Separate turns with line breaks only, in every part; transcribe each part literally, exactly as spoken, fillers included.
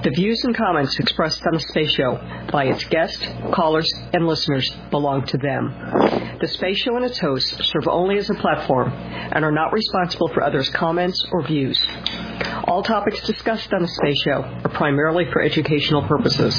The views and comments expressed on the Space Show by its guests, callers, and listeners belong to them. The Space Show and its hosts serve only as a platform and are not responsible for others' comments or views. All topics discussed on the Space Show are primarily for educational purposes.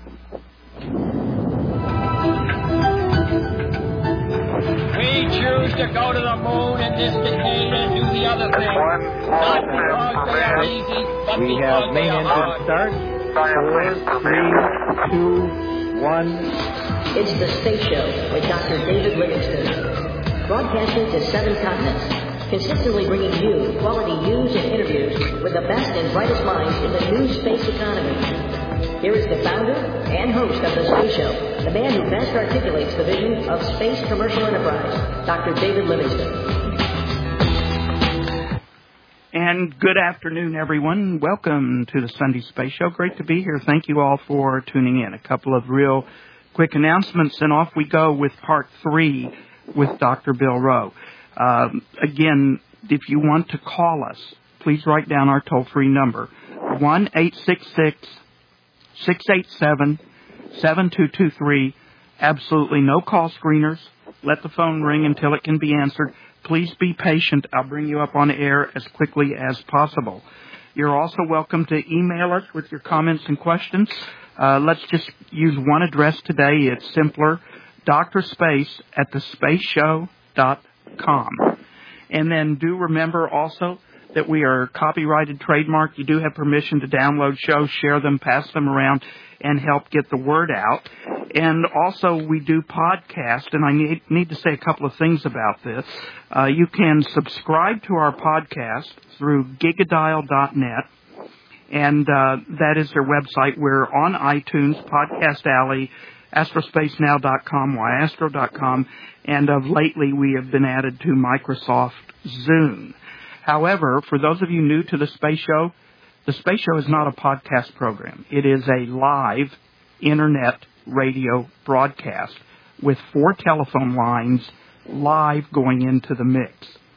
We choose to go to the moon in this decade and do the other thing. Not because they are easy, but
we
because
have
they
main
are
engine
hard.
start. Four, three, two, one.
It's the Space Show with Doctor David Livingston, broadcasting to seven continents, consistently bringing you quality news and interviews with the best and brightest minds in the new space economy. Here is the founder and host of the Space Show, the man who best articulates the vision of space commercial enterprise, Doctor David Livingston.
And good afternoon, everyone. Welcome to the Sunday Space Show. Great to be here. Thank you all for tuning in. A couple of real quick announcements, and off we go with part three with Doctor Bill Rowe. Um, again, if you want to call us, please write down our toll-free number, one eight six six, six eight seven, seven two two three. Absolutely no call screeners. Let the phone ring until it can be answered. Please be patient. I'll bring you up on air as quickly as possible. You're also welcome to email us with your comments and questions. Uh, let's just use one address today. It's simpler, doctorspace at the space show dot com. And then do remember also that we are copyrighted, trademarked. You do have permission to download shows, share them, pass them around, and help get the word out. And also we do podcast, and I need, need to say a couple of things about this. Uh, you can subscribe to our podcast through gigadial dot net, and uh, that is their website. We're on iTunes, Podcast Alley, astrospace now dot com, y astro dot com, and of lately we have been added to Microsoft Zune. However, for those of you new to the Space Show, the Space Show is not a podcast program. It is a live internet radio broadcast with four telephone lines live going into the mix.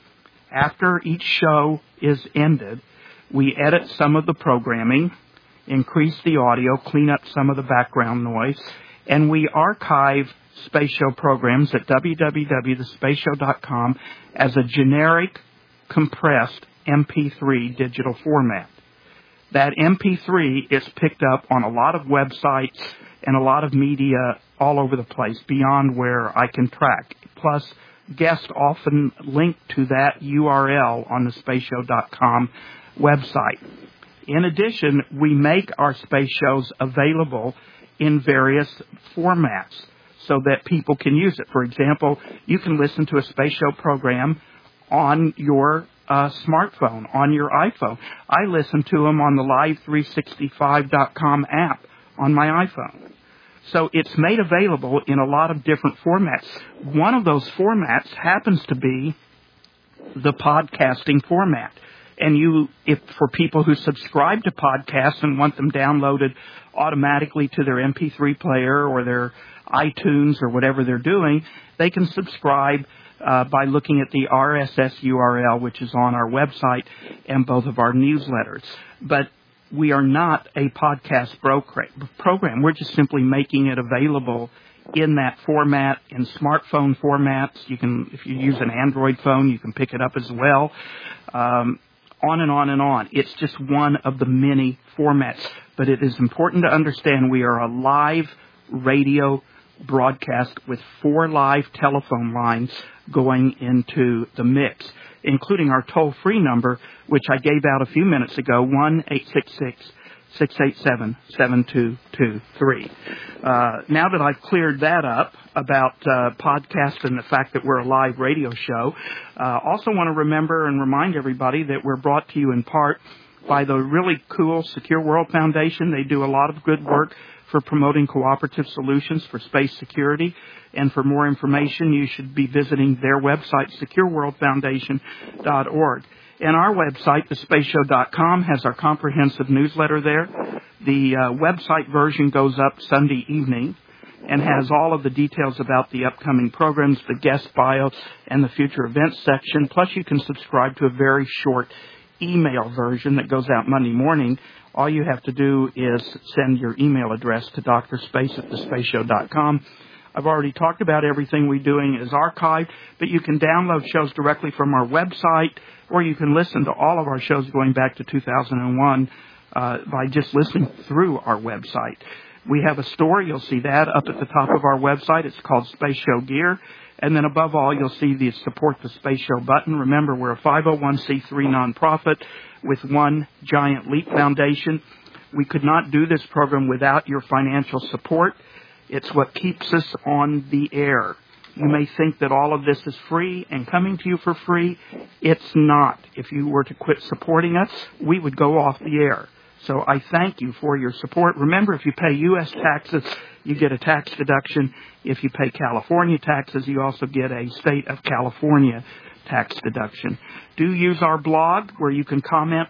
After each show is ended, we edit some of the programming, increase the audio, clean up some of the background noise, and we archive Space Show programs at w w w dot the space show dot com as a generic compressed M P three digital format. That M P three is picked up on a lot of websites and a lot of media all over the place beyond where I can track. Plus, guests often link to that U R L on the space show dot com website. In addition, we make our space shows available in various formats so that people can use it. For example, you can listen to a space show program on your uh, smartphone, on your iPhone. I listen to them on the live three sixty-five dot com app on my iPhone. So it's made available in a lot of different formats. One of those formats happens to be the podcasting format. And you, if for people who subscribe to podcasts and want them downloaded automatically to their M P three player or their iTunes or whatever they're doing, they can subscribe Uh, by looking at the R S S U R L, which is on our website and both of our newsletters. But we are not a podcast program. We're just simply making it available in that format, in smartphone formats. You can, if you use an Android phone, you can pick it up as well. Um, on and on and on. It's just one of the many formats. But it is important to understand we are a live radio broadcast with four live telephone lines going into the mix, including our toll-free number, which I gave out a few minutes ago, one eight six six, six eight seven, seven two two three. Uh, now that I've cleared that up about uh, podcasts and the fact that we're a live radio show, uh, also want to remember and remind everybody that we're brought to you in part by the really cool Secure World Foundation. They do a lot of good work for promoting cooperative solutions for space security. And for more information, you should be visiting their website, secure world foundation dot org. And our website, the space show dot com, has our comprehensive newsletter there. The uh, website version goes up Sunday evening and has all of the details about the upcoming programs, the guest bio, and the future events section. Plus, you can subscribe to a very short email version that goes out Monday morning. All you have to do is send your email address to drspace at the space show dot com. I've already talked about everything we're doing is archived, but you can download shows directly from our website, or you can listen to all of our shows going back to two thousand one uh, by just listening through our website. We have a store. You'll see that up at the top of our website. It's called Space Show Gear. And then above all, you'll see the Support the Space Show button. Remember, we're a five oh one c three nonprofit with One Giant Leap Foundation. We could not do this program without your financial support. It's what keeps us on the air. You may think that all of this is free and coming to you for free. It's not. If you were to quit supporting us, we would go off the air. So I thank you for your support. Remember, if you pay U S taxes, you get a tax deduction. If you pay California taxes, you also get a state of California tax deduction. Do use our blog where you can comment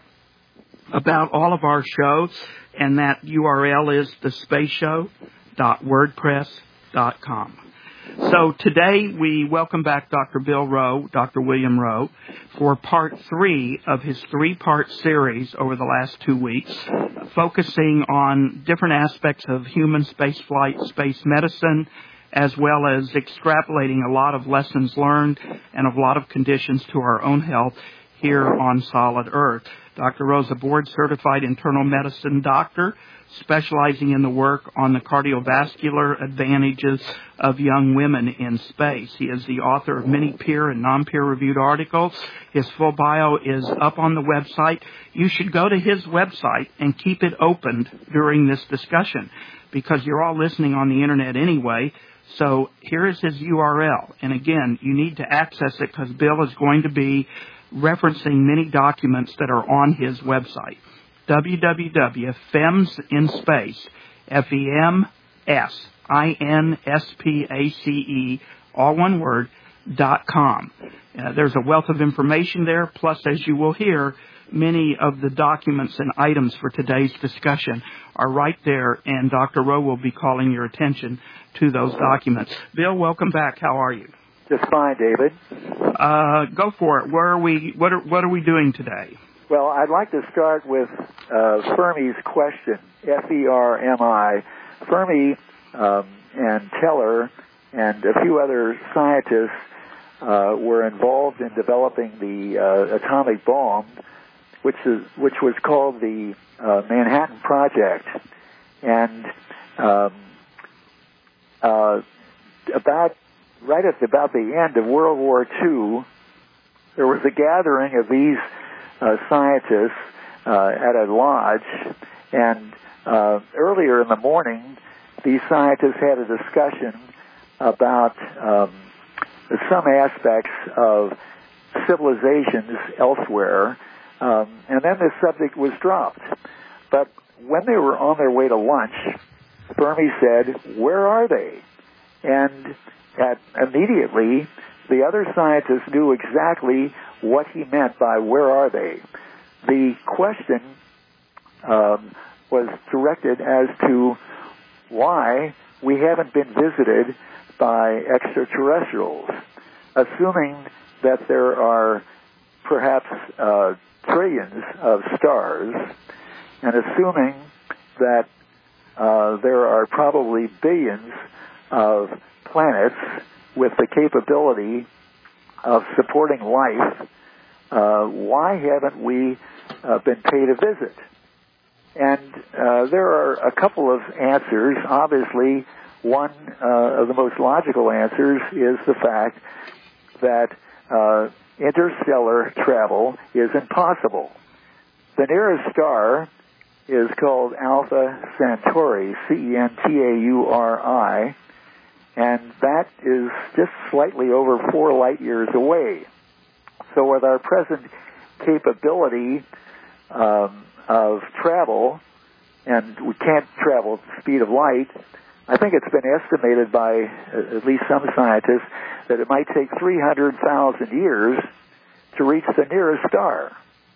about all of our shows, and that U R L is the space show dot wordpress dot com. So today we welcome back Doctor Bill Rowe, Doctor William Rowe, for part three of his three-part series over the last two weeks, focusing on different aspects of human spaceflight, space medicine, as well as extrapolating a lot of lessons learned and a lot of conditions to our own health here on solid Earth. Doctor Rowe is a board-certified internal medicine doctor, specializing in the work on the cardiovascular advantages of young women in space. He is the author of many peer and non-peer-reviewed articles. His full bio is up on the website. You should go to his website and keep it opened during this discussion, because you're all listening on the Internet anyway. So here is his U R L. And again, you need to access it because Bill is going to be referencing many documents that are on his website. w w w dot fems in space, F E M S I N S P A C E, all one word, dot com. Uh, there's a wealth of information there, plus, as you will hear, many of the documents and items for today's discussion are right there, and Doctor Rowe will be calling your attention to those documents. Bill, welcome back. How are you?
Just fine, David.
Uh, go for it. Where are we? What are, what are we doing today?
Well, I'd like to start with uh, Fermi's question, F E R M I. Fermi um, and Teller and a few other scientists uh, were involved in developing the uh, atomic bomb, which is which was called the uh, Manhattan Project. And um, uh, about right at about the end of World War Two, there was a gathering of these uh, scientists uh, at a lodge, and uh, earlier in the morning, these scientists had a discussion about um, some aspects of civilizations elsewhere, um, and then this subject was dropped. But when they were on their way to lunch, Fermi said, "Where are they?" And at, immediately, the other scientists knew exactly what he meant by "where are they." The question um, was directed as to why we haven't been visited by extraterrestrials, assuming that there are perhaps uh, trillions of stars, and assuming that uh, there are probably billions of planets with the capability of supporting life, uh, why haven't we uh, been paid a visit? And uh, there are a couple of answers. Obviously, one uh, of the most logical answers is the fact that uh, interstellar travel is impossible. The nearest star is called Alpha Centauri, C E N T A U R I, and that is just slightly over four light years away. So with our present capability um, of travel, and we can't travel at the speed of light, I think it's been estimated by at least some scientists that it might take three hundred thousand years to reach the nearest star.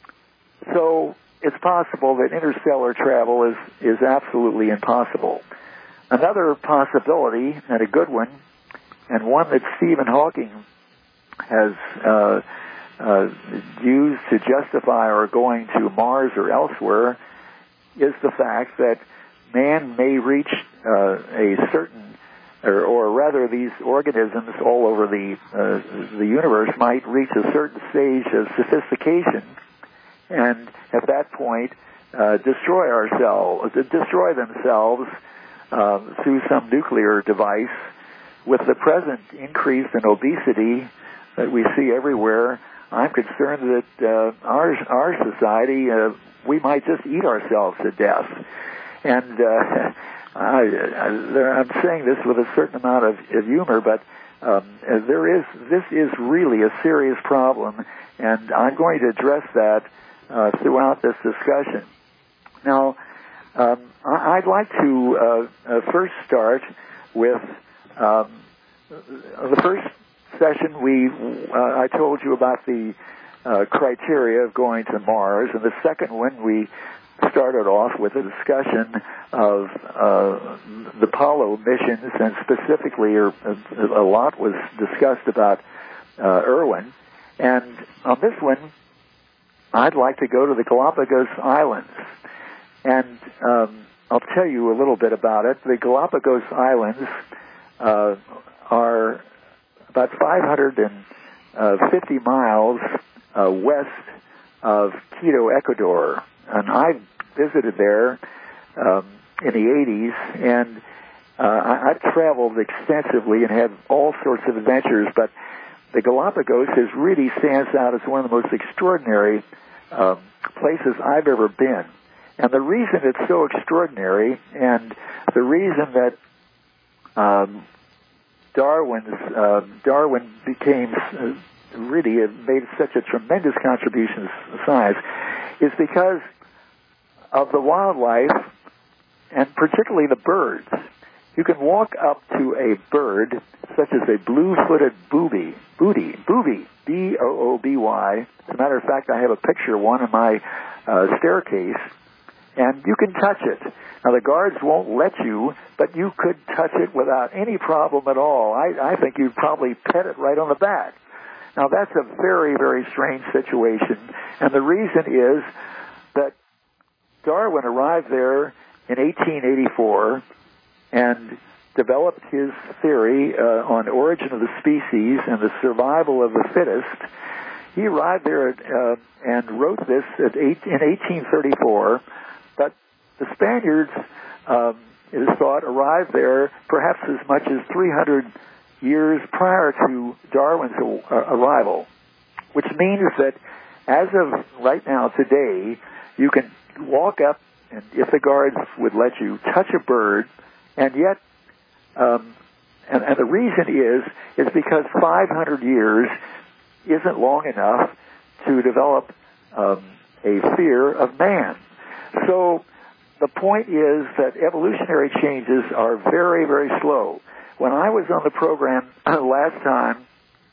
So it's possible that interstellar travel is, is absolutely impossible. Another possibility, and a good one, and one that Stephen Hawking has uh, uh, used to justify our going to Mars or elsewhere is the fact that man may reach uh, a certain, or, or rather these organisms all over the uh, the universe might reach a certain stage of sophistication, and at that point uh, destroy ourselves, destroy themselves uh, through some nuclear device. With the present increase in obesity that we see everywhere, I'm concerned that uh, our our society, uh, we might just eat ourselves to death. And uh, I, I, I'm saying this with a certain amount of, of humor, but um, there is this is really a serious problem, and I'm going to address that uh, throughout this discussion. Now, um, I'd like to uh, uh, first start with um, the first session. We uh, I told you about the uh, criteria of going to Mars, and the second one we started off with a discussion of uh, the Apollo missions, and specifically, or a lot was discussed about uh, Irwin. And on this one, I'd like to go to the Galapagos Islands, and um, I'll tell you a little bit about it. The Galapagos Islands uh, are about five hundred fifty miles uh, west of Quito, Ecuador. And I visited there um, in the eighties, and uh, I, I've traveled extensively and had all sorts of adventures, but the Galapagos is really stands out as one of the most extraordinary um, places I've ever been. And the reason it's so extraordinary, and the reason that um, Darwin's uh, Darwin became uh, really uh, made such a tremendous contribution to science, is because of the wildlife, and particularly the birds. You can walk up to a bird, such as a blue-footed booby, booty, booby, B O O B Y. As a matter of fact, I have a picture of one in my uh, staircase, and you can touch it. Now, the guards won't let you, but you could touch it without any problem at all. I, I think you'd probably pet it right on the back. Now, that's a very, very strange situation, and the reason is that Darwin arrived there in eighteen eighty-four and developed his theory uh, on origin of the species and the survival of the fittest. He arrived there at, uh, and wrote this at eight, in eighteen thirty-four, but the Spaniards, um, it is thought, arrived there perhaps as much as three hundred years prior to Darwin's uh, arrival, which means that as of right now, today, you can walk up, and if the guards would let you, touch a bird, and yet, um, and, and the reason is, is because five hundred years isn't long enough to develop um, a fear of man. So the point is that evolutionary changes are very, very slow. When I was on the program last time,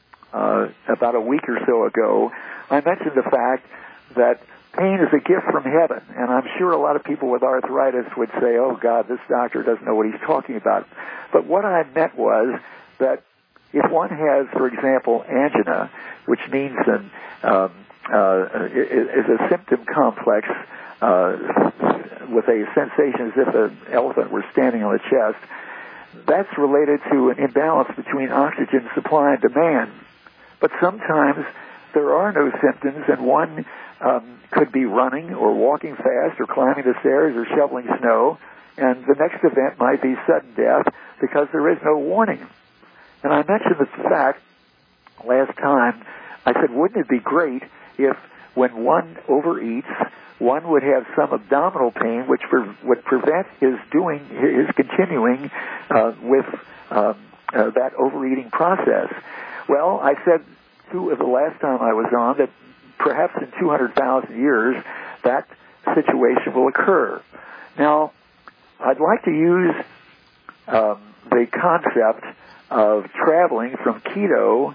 uh, about a week or so ago, I mentioned the fact that pain is a gift from heaven, and I'm sure a lot of people with arthritis would say, oh, God, this doctor doesn't know what he's talking about. But what I meant was that if one has, for example, angina, which means an, um, uh, is a symptom complex uh, with a sensation as if an elephant were standing on the chest, that's related to an imbalance between oxygen supply and demand. But sometimes there are no symptoms, and one um, could be running or walking fast or climbing the stairs or shoveling snow, and the next event might be sudden death because there is no warning. And I mentioned the fact last time, I said, wouldn't it be great if when one overeats, one would have some abdominal pain which pre- would prevent his doing, his continuing uh, with um, uh, that overeating process. Well, I said to, the last time I was on that perhaps in two hundred thousand years that situation will occur. Now, I'd like to use um, the concept of traveling from Quito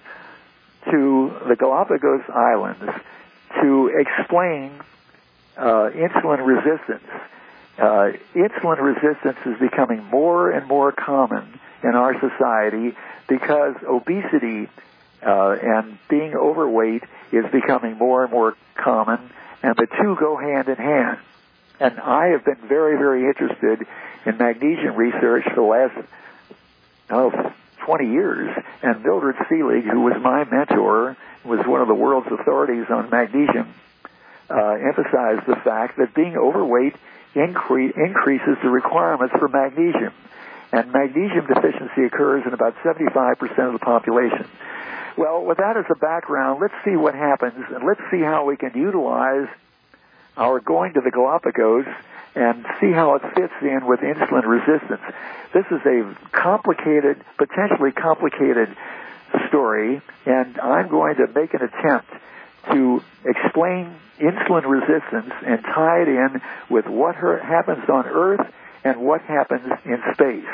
to the Galapagos Islands to explain uh, insulin resistance. Uh, insulin resistance is becoming more and more common in our society because obesity uh, and being overweight is becoming more and more common, and the two go hand in hand. And I have been very, very interested in magnesium research for the last, oh, twenty years, and Mildred Seelig, who was my mentor, was one of the world's authorities on magnesium, uh, emphasized the fact that being overweight incre- increases the requirements for magnesium. And magnesium deficiency occurs in about seventy-five percent of the population. Well, with that as a background, let's see what happens, and let's see how we can utilize our going to the Galapagos and see how it fits in with insulin resistance. This is a complicated, potentially complicated story, and I'm going to make an attempt to explain insulin resistance and tie it in with what happens on Earth and what happens in space.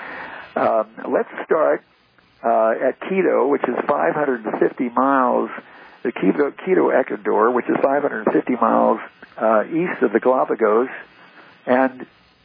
Um, let's start uh, at Quito, which is five hundred fifty miles, the Quito, Quito, Ecuador, which is five hundred fifty miles uh, east of the Galapagos. And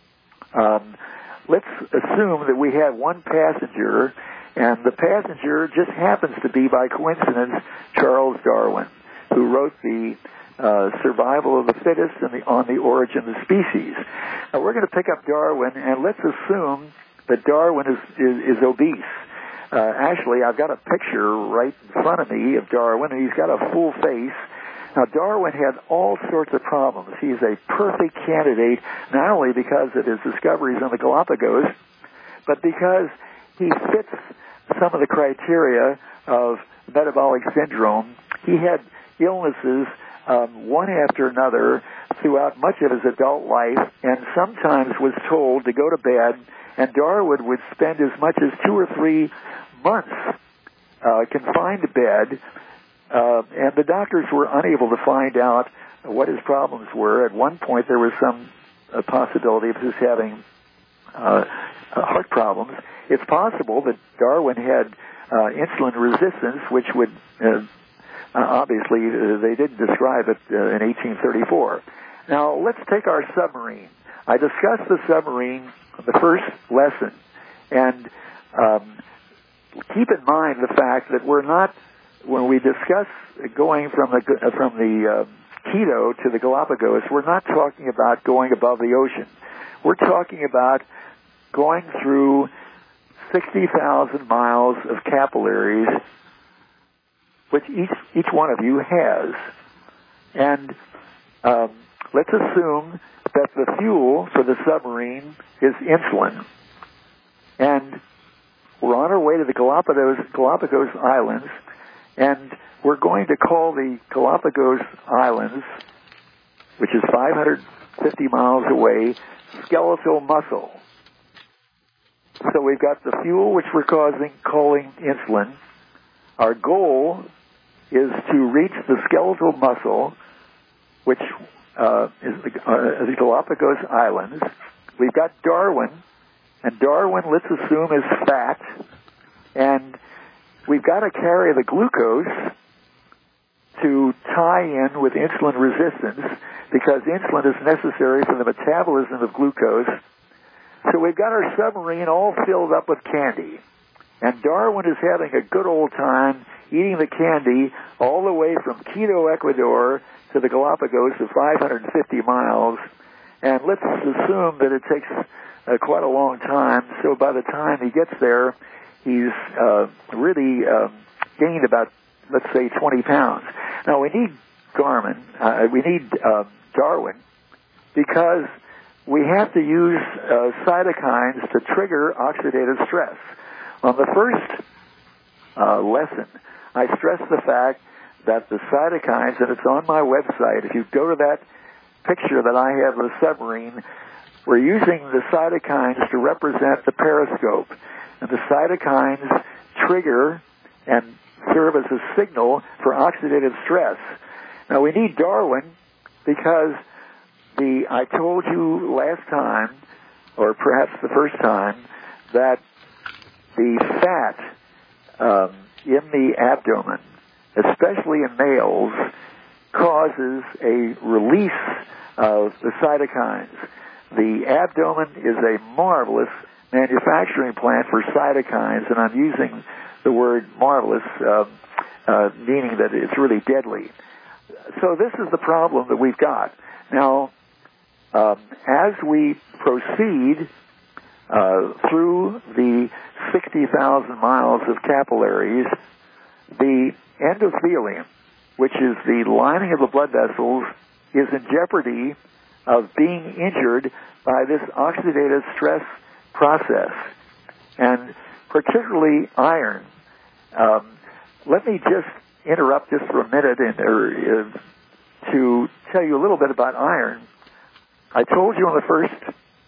um, let's assume that we have one passenger, and the passenger just happens to be, by coincidence, Charles Darwin, who wrote the uh, Survival of the Fittest and the On the Origin of Species. Now, we're going to pick up Darwin, and let's assume that Darwin is, is, is obese. Uh, actually, I've got a picture right in front of me of Darwin, and he's got a full face. Now, Darwin had all sorts of problems. He's a perfect candidate, not only because of his discoveries on the Galapagos, but because he fits some of the criteria of metabolic syndrome. He had illnesses, um, one after another, throughout much of his adult life, and sometimes was told to go to bed, and Darwin would spend as much as two or three months uh, confined to bed. Uh, and the doctors were unable to find out what his problems were. At one point, there was some uh, possibility of his having uh, heart problems. It's possible that Darwin had uh, insulin resistance, which would, uh, obviously, uh, they didn't describe it uh, in eighteen thirty-four. Now, let's take our submarine. I discussed the submarine in the first lesson, and um, keep in mind the fact that we're not, when we discuss going from the from the uh, Quito to the Galapagos, we're not talking about going above the ocean. We're talking about going through sixty thousand miles of capillaries, which each each one of you has. And um, let's assume that the fuel for the submarine is insulin. And we're on our way to the Galapagos, Galapagos Islands, and we're going to call the Galapagos Islands, which is five hundred fifty miles away, skeletal muscle. So we've got the fuel, which we're causing, calling insulin. Our goal is to reach the skeletal muscle, which uh, is the, uh, the Galapagos Islands. We've got Darwin, and Darwin, let's assume, is fat, and we've got to carry the glucose to tie in with insulin resistance, because insulin is necessary for the metabolism of glucose. So we've got our submarine all filled up with candy. And Darwin is having a good old time eating the candy all the way from Quito, Ecuador to the Galapagos of five hundred fifty miles. And let's assume that it takes uh, quite a long time. So by the time he gets there, he's uh, really uh, gained about, let's say, twenty pounds. Now, we need Garmin, uh, we need uh, Darwin, because we have to use uh, cytokines to trigger oxidative stress. On the first uh, lesson, I stressed the fact that the cytokines, and it's on my website, if you go to that picture that I have of the submarine, we're using the cytokines to represent the periscope. And the cytokines trigger and serve as a signal for oxidative stress. Now, we need Darwin because the I told you last time, or perhaps the first time, that the fat um, in the abdomen, especially in males, causes a release of the cytokines. The abdomen is a marvelous manufacturing plant for cytokines, and I'm using the word marvelous. Uh, uh, meaning that it's really deadly. So this is the problem that we've got. Now, um, as we proceed uh, through the sixty thousand miles of capillaries, the endothelium, which is the lining of the blood vessels, is in jeopardy of being injured by this oxidative stress process, and particularly iron. Um, let me just interrupt just for a minute and, or, uh, to tell you a little bit about iron. I told you on the first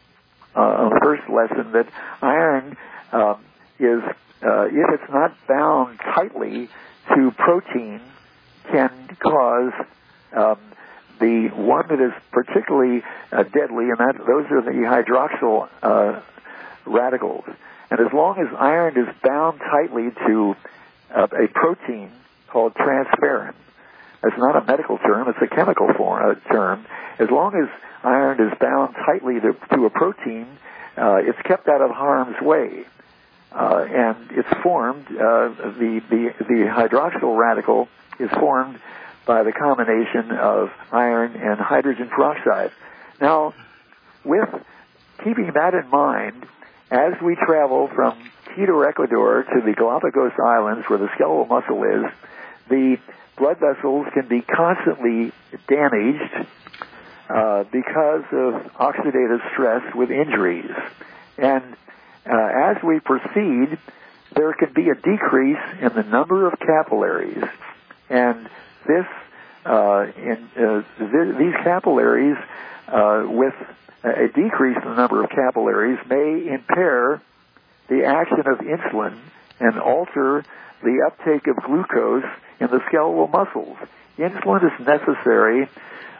uh, on the first lesson that iron um, is, uh, if it's not bound tightly to protein, can cause um, the one that is particularly uh, deadly, and that those are the hydroxyl uh, radicals. And as long as iron is bound tightly to uh, a protein called transferrin, it's not a medical term, it's a chemical form, uh, term. As long as iron is bound tightly to, to a protein, uh, it's kept out of harm's way. Uh, and it's formed, uh, the, the, the hydroxyl radical is formed by the combination of iron and hydrogen peroxide. Now, with keeping that in mind, as we travel from Quito, Ecuador to the Galapagos Islands where the skeletal muscle is, the blood vessels can be constantly damaged uh, because of oxidative stress with injuries. And uh, as we proceed, there can be a decrease in the number of capillaries. And this, uh, in, uh, th- these capillaries, uh, with a decrease in the number of capillaries, may impair the action of insulin and alter the uptake of glucose in the skeletal muscles. Insulin is necessary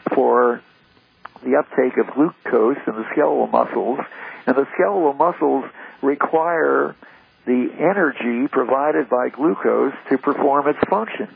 for the uptake of glucose in the skeletal muscles, and the skeletal muscles require the energy provided by glucose to perform its function.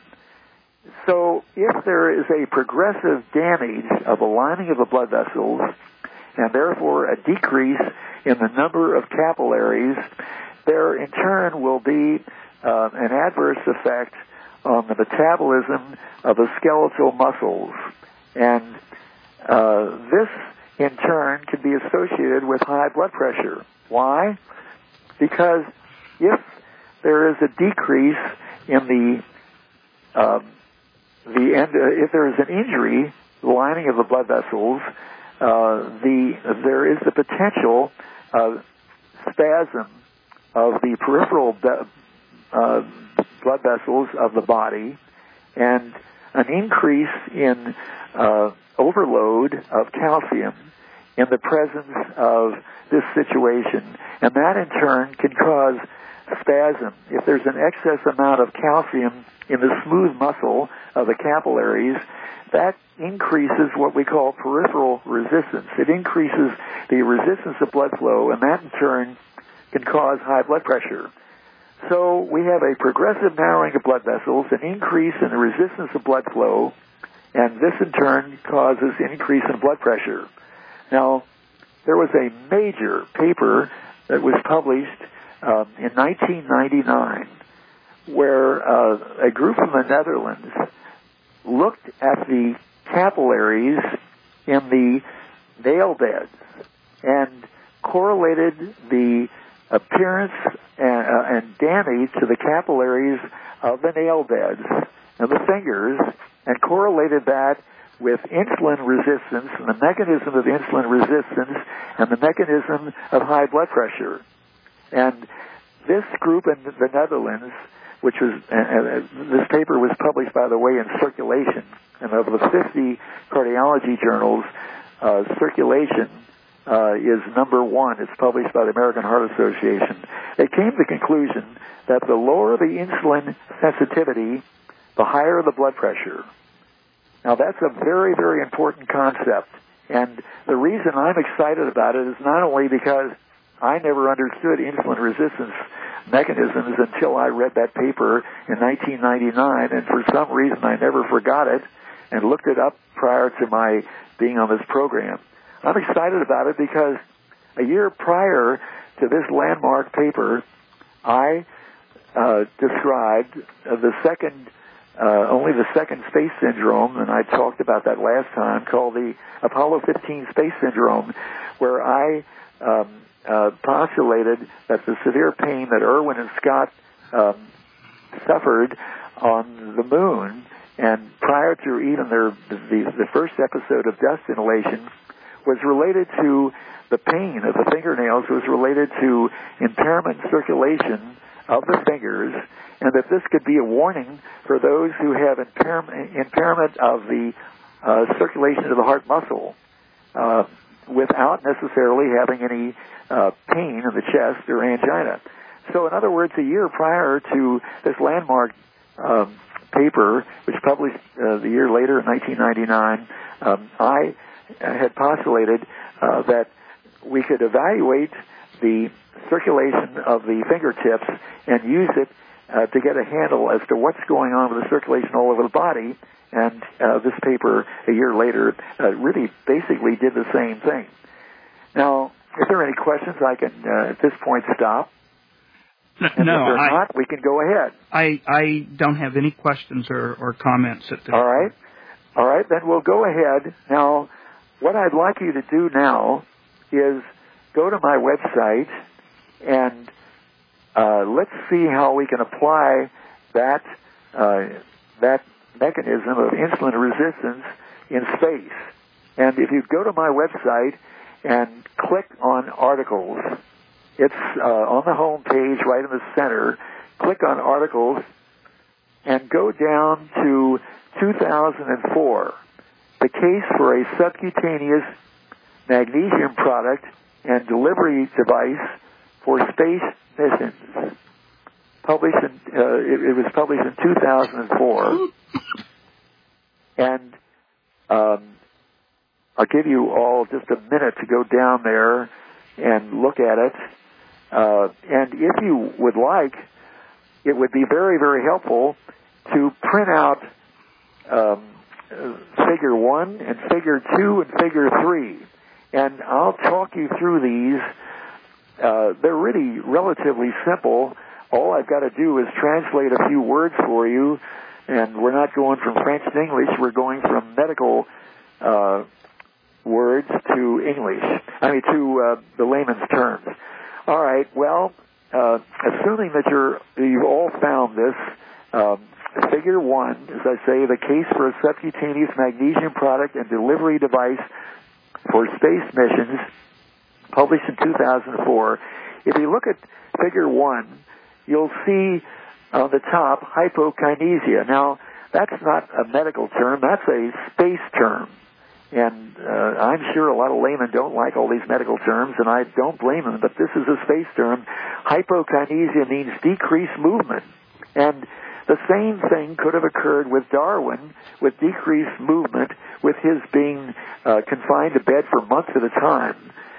So if there is a progressive damage of the lining of the blood vessels, and therefore a decrease in the number of capillaries, there in turn will be uh, an adverse effect on the metabolism of the skeletal muscles. And uh, this in turn can be associated with high blood pressure. Why? Because if there is a decrease in the um, the end, uh, if there is an injury, the lining of the blood vessels, uh, the there is the potential of spasm of the peripheral be- uh, blood vessels of the body, and an increase in uh, overload of calcium in the presence of this situation, and that in turn can cause spasm. If there's an excess amount of calcium in the smooth muscle of the capillaries, that increases what we call peripheral resistance. It increases the resistance of blood flow, and that in turn can cause high blood pressure. So we have a progressive narrowing of blood vessels, an increase in the resistance of blood flow, and this in turn causes an increase in blood pressure. Now, there was a major paper that was published um, in nineteen ninety-nine where uh, a group from the Netherlands looked at the capillaries in the nail beds and correlated the appearance and, uh, and damage to the capillaries of the nail beds and the fingers, and correlated that with insulin resistance and the mechanism of insulin resistance and the mechanism of high blood pressure. And this group in the Netherlands, which was, uh, this paper was published, by the way, in Circulation, and of the fifty cardiology journals, uh, Circulation uh, is number one. It's published by the American Heart Association. They came to the conclusion that the lower the insulin sensitivity, the higher the blood pressure. Now, that's a very, very important concept, and the reason I'm excited about it is not only because I never understood insulin resistance mechanisms until I read that paper in nineteen ninety-nine, and for some reason I never forgot it and looked it up prior to my being on this program. I'm excited about it because a year prior to this landmark paper, I uh, described uh, the second uh, only the second space syndrome, and I talked about that last time, called the Apollo fifteen space syndrome, where I um, uh, postulated that the severe pain that Irwin and Scott um, suffered on the moon, and prior to even their the, the first episode of dust inhalation, was related to the pain of the fingernails, was related to impairment in circulation of the fingers, and that this could be a warning for those who have impairment, impairment of the uh, circulation of the heart muscle uh, without necessarily having any uh, pain in the chest or angina. So in other words, a year prior to this landmark um, paper, which published uh, the year later in nineteen ninety-nine, um, I had postulated uh, that we could evaluate the circulation of the fingertips and use it uh, to get a handle as to what's going on with the circulation all over the body. And uh, this paper, a year later, uh, really basically did the same thing. Now, if there are any questions, I can, uh, at this point, stop.
No,
and
no
if there are
I,
not, we can go ahead.
I, I don't have any questions or, or comments at this
All right.
point.
All right, then we'll go ahead. Now, what I'd like you to do now is go to my website and uh, let's see how we can apply that uh, that mechanism of insulin resistance in space. And if you go to my website and click on articles, it's uh, on the home page right in the center. Click on articles and go down to two thousand four, the case for a subcutaneous magnesium product and delivery device for space missions. Published in, uh, it, it was published in two thousand four, and um, I'll give you all just a minute to go down there and look at it. Uh, and if you would like, it would be very, very helpful to print out um, figure one and figure two and figure three. And I'll talk you through these. Uh, they're really relatively simple. All I've got to do is translate a few words for you, and we're not going from French to English. We're going from medical uh, words to English. I mean, to uh, the layman's terms. All right. Well, uh, assuming that you're you've all found this, um, figure one, as I say, the case for a subcutaneous magnesium product and delivery device for space missions, published in two thousand four. If you look at figure one, you'll see on the top hypokinesia. Now, that's not a medical term. That's a space term. And uh, I'm sure a lot of laymen don't like all these medical terms, and I don't blame them, but this is a space term. Hypokinesia means decreased movement. And the same thing could have occurred with Darwin, with decreased movement, with his being uh, confined to bed for months at a time.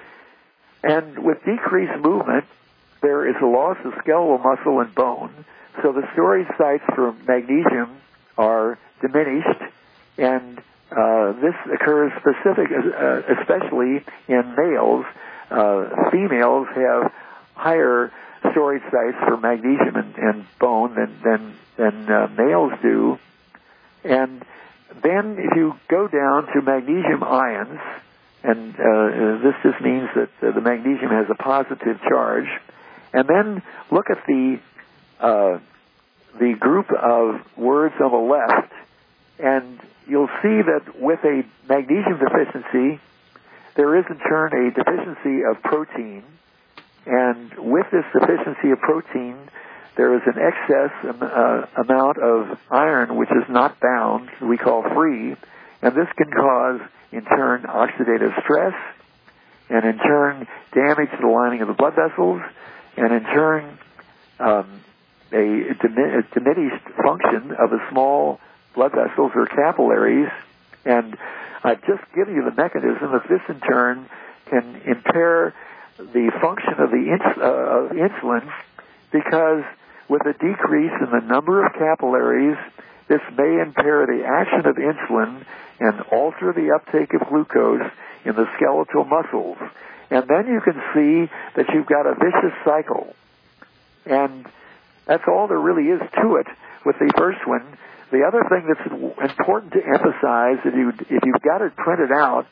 And with decreased movement, there is a loss of skeletal muscle and bone, so the storage sites for magnesium are diminished, and uh, this occurs specific, uh, especially in males. Uh, females have higher storage sites for magnesium and, and bone than than, than uh, males do. And then if you go down to magnesium ions, and uh, this just means that uh, the magnesium has a positive charge, and then look at the uh, the group of words on the left, and you'll see that with a magnesium deficiency, there is in turn a deficiency of protein. And with this deficiency of protein, there is an excess uh, amount of iron which is not bound, we call free, and this can cause, in turn, oxidative stress, and in turn, damage to the lining of the blood vessels, and in turn, um, a, dimin- a diminished function of the small blood vessels or capillaries. And I've just given you the mechanism that this, in turn, can impair the function of the ins- uh, of insulin, because with a decrease in the number of capillaries, this may impair the action of insulin and alter the uptake of glucose in the skeletal muscles. And then you can see that you've got a vicious cycle. And that's all there really is to it with the first one. the other thing that's important to emphasize, if, you, if you've got it printed out,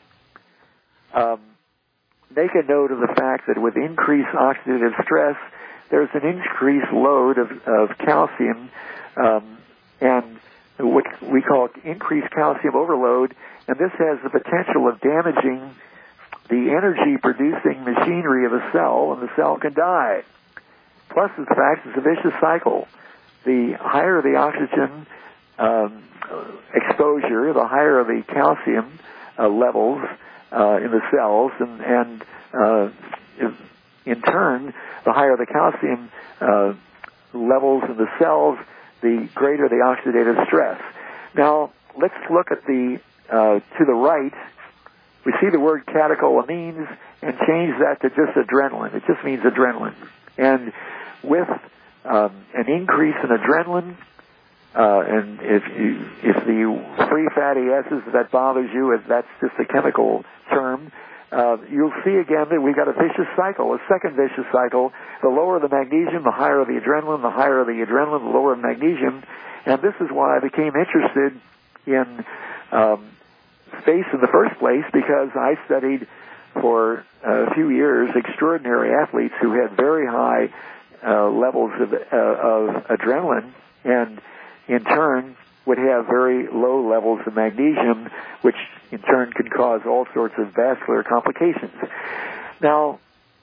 um, make a note of the fact that with increased oxidative stress, there's an increased load of, of calcium, um, and what we call increased calcium overload, and this has the potential of damaging the energy-producing machinery of a cell, and the cell can die. Plus, in fact, it's a vicious cycle. The higher the oxygen um, exposure, the higher the calcium uh, levels uh, in the cells, and, and uh, in turn, the higher the calcium uh, levels in the cells, the greater the oxidative stress. Now, let's look at the uh, to the right. We see the word catecholamines and change that to just adrenaline. It just means adrenaline. And with um, an increase in adrenaline, uh, and if you, if the free fatty acids, if that bothers you, if that's just a chemical term, uh, you'll see again that we've got a vicious cycle, a second vicious cycle. The lower the magnesium, the higher the adrenaline, the higher the adrenaline, the lower the magnesium. And this is why I became interested in um, space in the first place, because I studied for a few years extraordinary athletes who had very high uh, levels of, uh, of adrenaline, and in turn would have very low levels of magnesium, which in turn could cause all sorts of vascular complications. Now,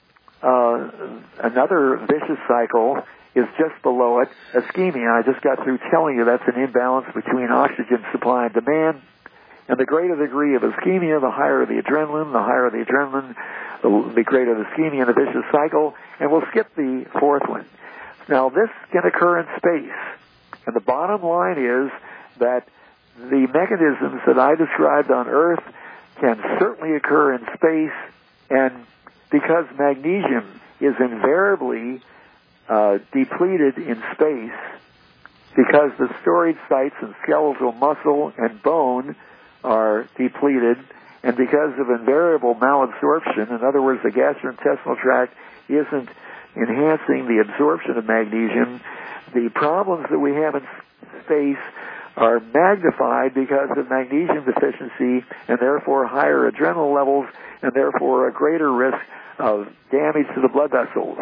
uh, another vicious cycle is just below it, ischemia. I just got through telling you that's an imbalance between oxygen supply and demand. And the greater the degree of ischemia, the higher the adrenaline, the higher the adrenaline, the, the greater the ischemia in the vicious cycle. And we'll skip the fourth one. Now, this can occur in space. And the bottom line is that the mechanisms that I described on Earth can certainly occur in space. And because magnesium is invariably uh, depleted in space, because the storage sites in skeletal muscle and bone are depleted, and because of invariable malabsorption, in other words, the gastrointestinal tract isn't enhancing the absorption of magnesium, the problems that we have in space are magnified because of magnesium deficiency, and therefore higher adrenal levels, and therefore a greater risk of damage to the blood vessels.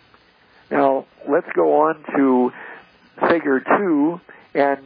Now, let's go on to figure two, and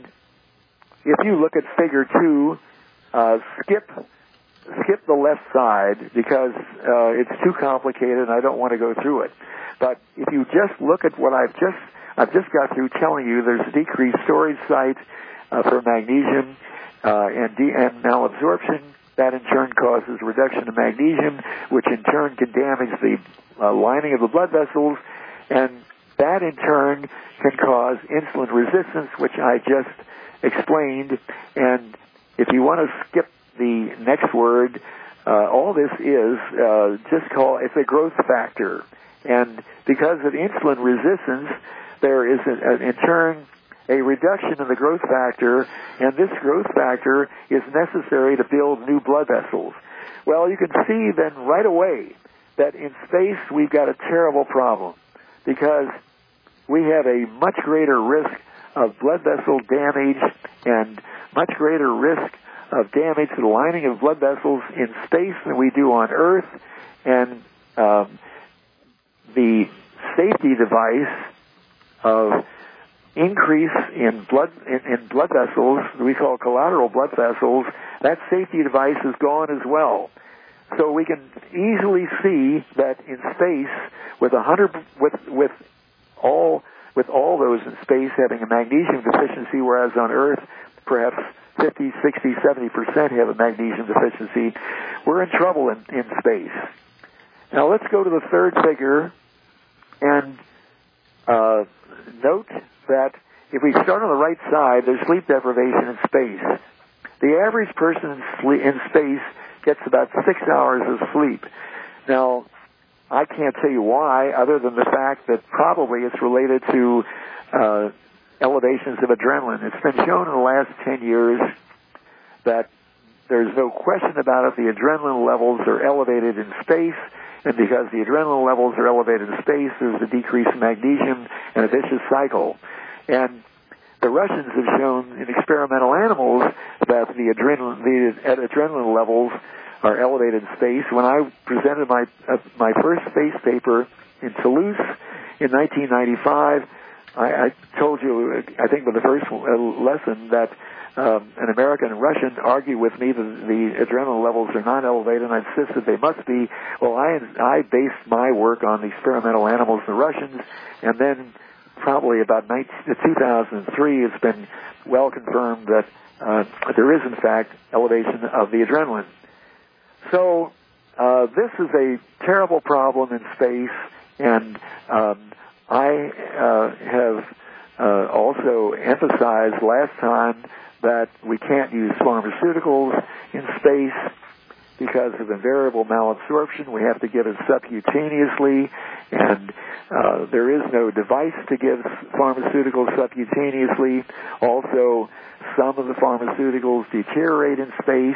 if you look at figure two, Uh, skip skip the left side because uh, it's too complicated and I don't want to go through it. But if you just look at what I've just I've just got through telling you, there's decreased storage sites uh, for magnesium uh, and, de- and malabsorption. That in turn causes reduction of magnesium, which in turn can damage the uh, lining of the blood vessels, and that in turn can cause insulin resistance, which I just explained. And if you want to skip the next word, uh, all this is uh, just call it's a growth factor. And because of insulin resistance, there is a, a, in turn a reduction in the growth factor, and this growth factor is necessary to build new blood vessels. Well, you can see then right away that in space we've got a terrible problem, because we have a much greater risk of blood vessel damage and much greater risk of damage to the lining of blood vessels in space than we do on Earth. And um, the safety device of increase in blood in, in blood vessels, we call collateral blood vessels, that safety device is gone as well. So we can easily see that in space, with a hundred with with all with all those in space having a magnesium deficiency, whereas on Earth perhaps fifty, sixty, seventy percent have a magnesium deficiency, we're in trouble in, in space. Now let's go to the third figure and uh, note that if we start on the right side, there's sleep deprivation in space. The average person in, sleep, in space gets about six hours of sleep. Now, I can't tell you why, other than the fact that probably it's related to uh, elevations of adrenaline. It's been shown in the last ten years that there's no question about it. The adrenaline levels are elevated in space, and because the adrenaline levels are elevated in space, there's a decrease in magnesium and a vicious cycle. And the Russians have shown in experimental animals that the adrenaline, the adrenaline levels are elevated in space. When I presented my uh, my first space paper in Toulouse in nineteen ninety-five, I, I told you, I think with the first lesson, that um, an American and Russian argue with me that the adrenaline levels are not elevated, and I insisted they must be. Well, I I based my work on the experimental animals, the Russians, and then probably about two thousand three, it's been well confirmed that uh, there is, in fact, elevation of the adrenaline. So uh, this is a terrible problem in space, and um, I uh, have uh, also emphasized last time that we can't use pharmaceuticals in space because of invariable malabsorption. We have to give it subcutaneously, and uh, there is no device to give pharmaceuticals subcutaneously. Also, some of the pharmaceuticals deteriorate in space,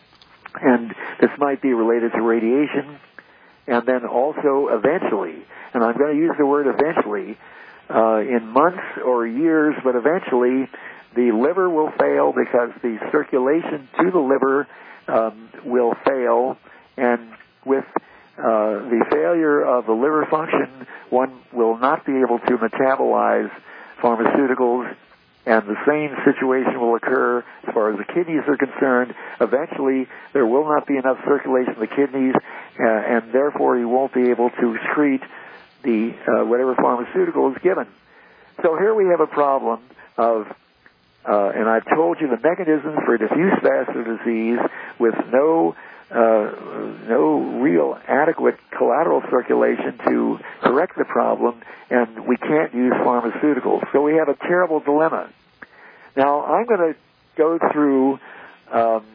and this might be related to radiation. And then also eventually, and I'm going to use the word eventually, uh, in months or years, but eventually the liver will fail because the circulation to the liver um, will fail, and with uh, the failure of the liver function, one will not be able to metabolize pharmaceuticals, and the same situation will occur as far as the kidneys are concerned. Eventually, there will not be enough circulation in the kidneys, uh, and therefore you won't be able to excrete the uh, whatever pharmaceutical is given. So here we have a problem of, uh, and I've told you the mechanisms for diffuse vascular disease with no uh, no real adequate collateral circulation to correct the problem, and we can't use pharmaceuticals. So we have a terrible dilemma. Now, I'm going to go through um,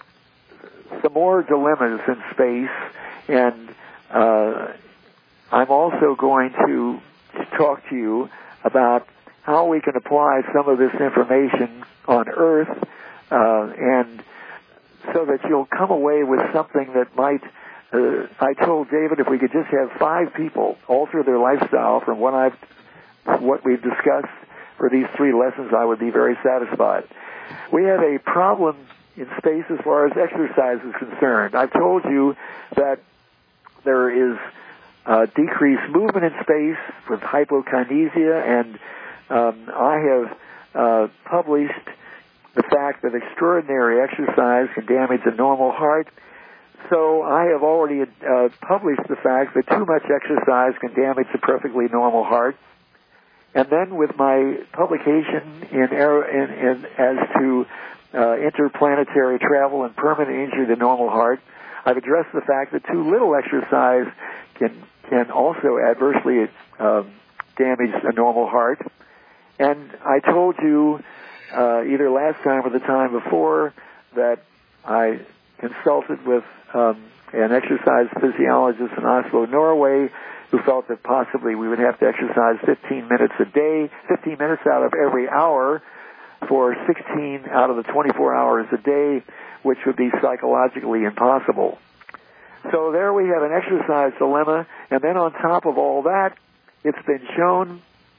some more dilemmas in space, and uh, I'm also going to talk to you about how we can apply some of this information on Earth, uh, and so that you'll come away with something that might, uh, I told David if we could just have five people alter their lifestyle from what I've, what we've discussed for these three lessons, I would be very satisfied. We have a problem in space as far as exercise is concerned. I've told you that there is uh, decreased movement in space with hypokinesia, and um, I have uh, published the fact that extraordinary exercise can damage a normal heart. So I have already uh, published the fact that too much exercise can damage a perfectly normal heart. And then with my publication in, in, in as to uh, interplanetary travel and permanent injury to the normal heart, I've addressed the fact that too little exercise can can also adversely uh, damage a normal heart. And I told you uh, either last time or the time before that I consulted with um, an exercise physiologist in Oslo, Norway, who felt that possibly we would have to exercise fifteen minutes a day, fifteen minutes out of every hour for sixteen out of the twenty-four hours a day, which would be psychologically impossible. So there we have an exercise dilemma, and then on top of all that, it's been shown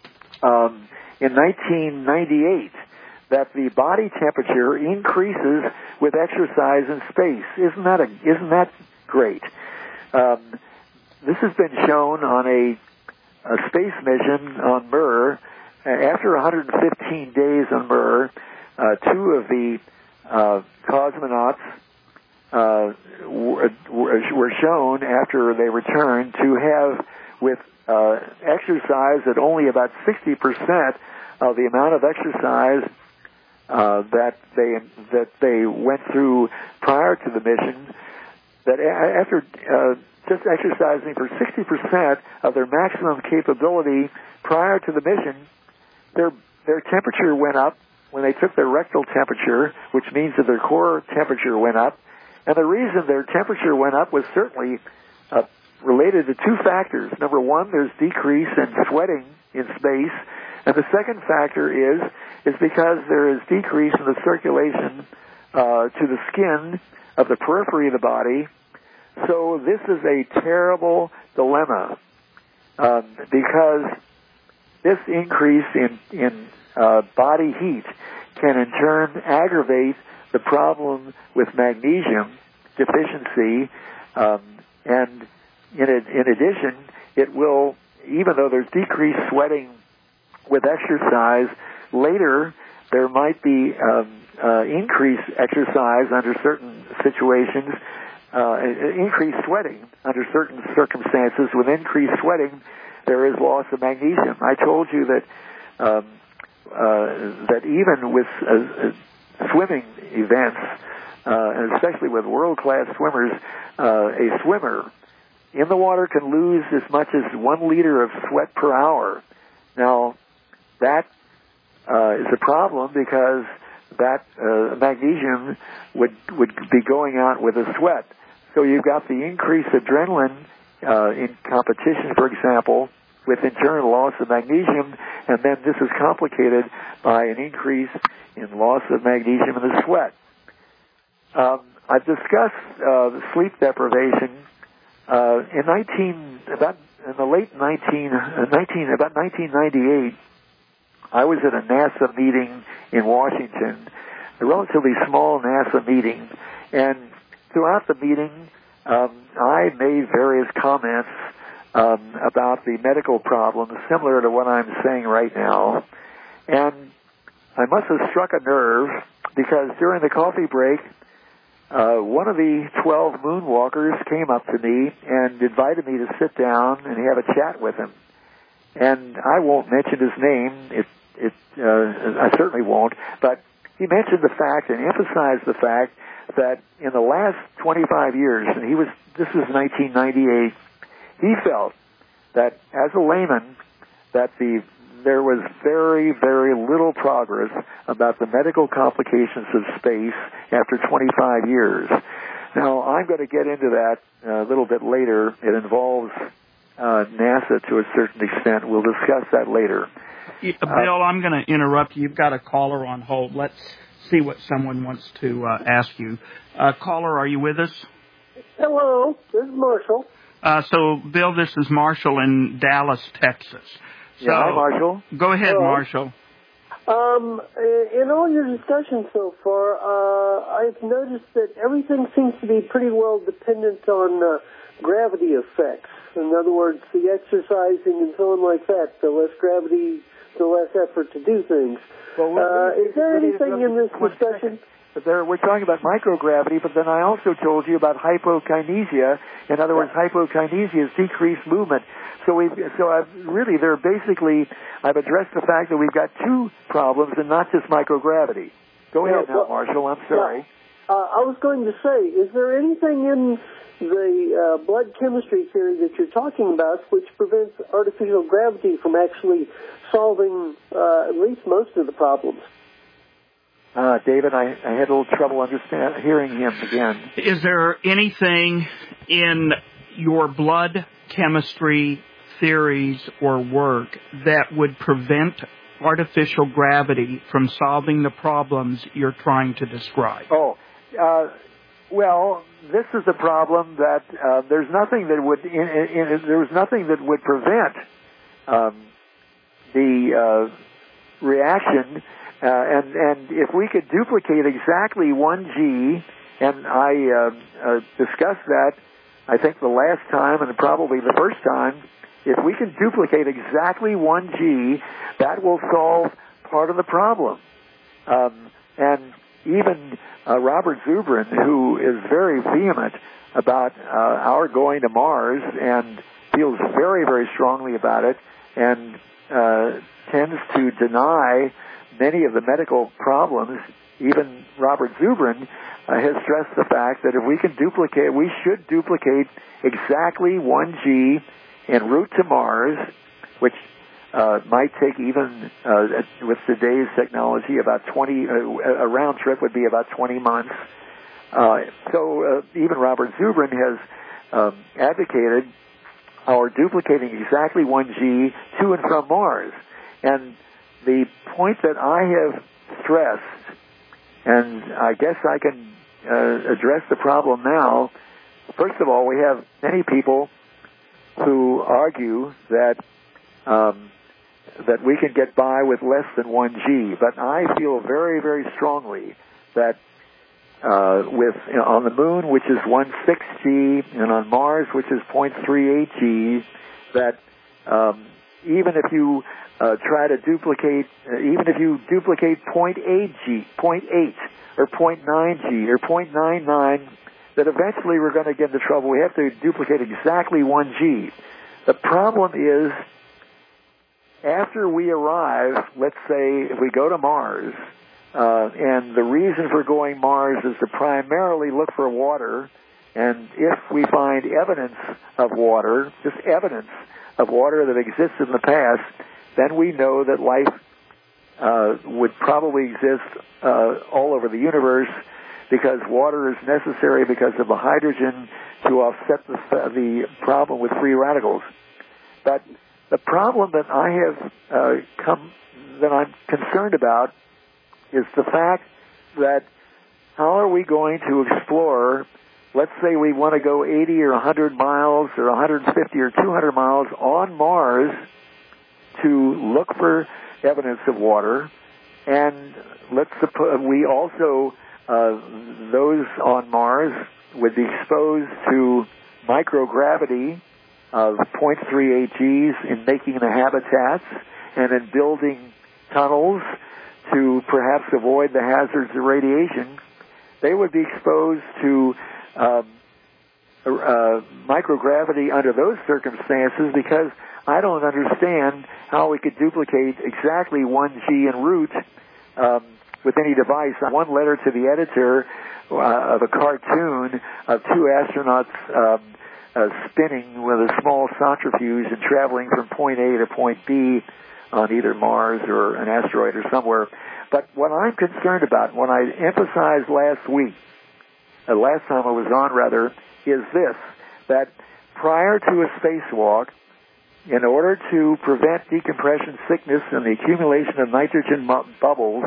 um, in nineteen ninety-eight that the body temperature increases with exercise in space. Isn't that a, isn't that great? Um, this has been shown on a, a space mission on Mir. After one hundred fifteen days on Mir, uh, two of the uh, cosmonauts uh, were, were shown after they returned to have, with uh, exercise at only about sixty percent of the amount of exercise uh, that they that they went through prior to the mission, that after uh, just exercising for sixty percent of their maximum capability prior to the mission, their their temperature went up when they took their rectal temperature, which means that their core temperature went up. And the reason their temperature went up was certainly uh, related to two factors. Number one, there's decrease in sweating in space. And the second factor is is because there is decrease in the circulation uh, to the skin of the periphery of the body. So this is a terrible dilemma um, because this increase in in uh, body heat can in turn aggravate the problem with magnesium deficiency, um, and in, in addition, it will, even though there's decreased sweating with exercise, later there might be um, uh, increased exercise under certain situations, uh, increased sweating under certain circumstances. With increased sweating, there is loss of magnesium. I told you that um, uh, that even with uh, uh, swimming events, uh, and especially with world-class swimmers, uh, a swimmer in the water can lose as much as one liter of sweat per hour. Now, that uh, is a problem because that uh, magnesium would would be going out with a sweat. So you've got the increased adrenaline uh, in competition, for example, with internal loss of magnesium, and then this is complicated by an increase in loss of magnesium in the sweat. Um, I've discussed uh, sleep deprivation uh, in nineteen about in the late nineteen, uh, nineteen about nineteen ninety-eight. I was at a NASA meeting in Washington, a relatively small NASA meeting, and throughout the meeting, um, I made various comments um, about the medical problems, similar to what I'm saying right now. And I must have struck a nerve because during the coffee break, uh, one of the twelve moonwalkers came up to me and invited me to sit down and have a chat with him. And I won't mention his name. It, it, uh, I certainly won't. But he mentioned the fact and emphasized the fact that in the last twenty-five years, and he was, this was nineteen ninety-eight, he felt that as a layman, that the there was very, very little progress about the medical complications of space after twenty-five years. Now, I'm going to get into that a little bit later. It involves uh, NASA to a certain extent. We'll discuss that later.
Yeah, Bill, uh, I'm going to interrupt you. You've got a caller on hold. Let's see what someone wants to uh, ask you. Uh, caller, are you with us?
Hello, this is Marshall.
Uh, so, Bill, this is Marshall in Dallas, Texas. So,
yeah, hi, Marshall.
Go ahead,
Hello.
Marshall.
Um, in all your discussion so far, uh, I've noticed that everything seems to be pretty well dependent on uh, gravity effects. In other words, the exercising and so on like that, the less gravity, the less effort to do things.
Well,
uh, is there anything in this discussion?
But there, we're talking about microgravity, but then I also told you about hypokinesia. In other words, hypokinesia is decreased movement. So we, so I've really, they're basically, I've addressed the fact that we've got two problems and not just microgravity. Go ahead
yeah,
now,
well,
Marshall. I'm sorry.
Yeah. Uh, I was going to say, is there anything in the uh, blood chemistry theory that you're talking about which prevents artificial gravity from actually solving uh, at least most of the problems?
Uh, David, I, I had a little trouble understand, hearing him again.
Is there anything in your blood chemistry theories or work that would prevent artificial gravity from solving the problems you're trying to describe?
Oh, uh, well, this is a problem that uh, there's nothing that would in, in, in, there was nothing that would prevent um, the uh, reaction. Uh, and, and if we could duplicate exactly one G, and I uh, uh, discussed that, I think the last time and probably the first time, if we can duplicate exactly one G, that will solve part of the problem. Um, and even uh, Robert Zubrin, who is very vehement about uh, our going to Mars and feels very, very strongly about it, and uh, tends to deny many of the medical problems, even Robert Zubrin uh, has stressed the fact that if we can duplicate, we should duplicate exactly one G en route to Mars, which uh, might take even, uh, with today's technology, about twenty, uh, a round trip would be about twenty months. Uh, so uh, even Robert Zubrin has um, advocated our duplicating exactly one G to and from Mars. And the point that I have stressed, and I guess I can uh, address the problem now. First of all, we have many people who argue that um, that we can get by with less than one G. But I feel very, very strongly that uh, with you know, on the moon, which is one six G, and on Mars, which is zero point three eight G, that um, even if you uh, try to duplicate, uh, even if you duplicate zero point eight G, zero point eight, or zero point nine G, or zero point nine nine, that eventually we're going to get into trouble. We have to duplicate exactly one G. The problem is, after we arrive, let's say if we go to Mars, uh, and the reason for going Mars is to primarily look for water, and if we find evidence of water, just evidence of water that exists in the past, then we know that life uh, would probably exist uh, all over the universe, because water is necessary because of the hydrogen to offset the, the problem with free radicals. But the problem that I have uh, come, that I'm concerned about is the fact that how are we going to explore, let's say we want to go eighty or one hundred miles or one hundred fifty or two hundred miles on Mars to look for evidence of water, and let's suppose we also, uh, those on Mars would be exposed to microgravity of zero point three eight Gs in making the habitats and in building tunnels to perhaps avoid the hazards of radiation. They would be exposed to um, uh, microgravity under those circumstances, because I don't understand how we could duplicate exactly one G en route um, with any device. One letter to the editor uh, of a cartoon of two astronauts um, uh, spinning with a small centrifuge and traveling from point A to point B on either Mars or an asteroid or somewhere. But what I'm concerned about, what I emphasized last week, uh, last time I was on rather, is this, that prior to a spacewalk, in order to prevent decompression sickness and the accumulation of nitrogen mu- bubbles,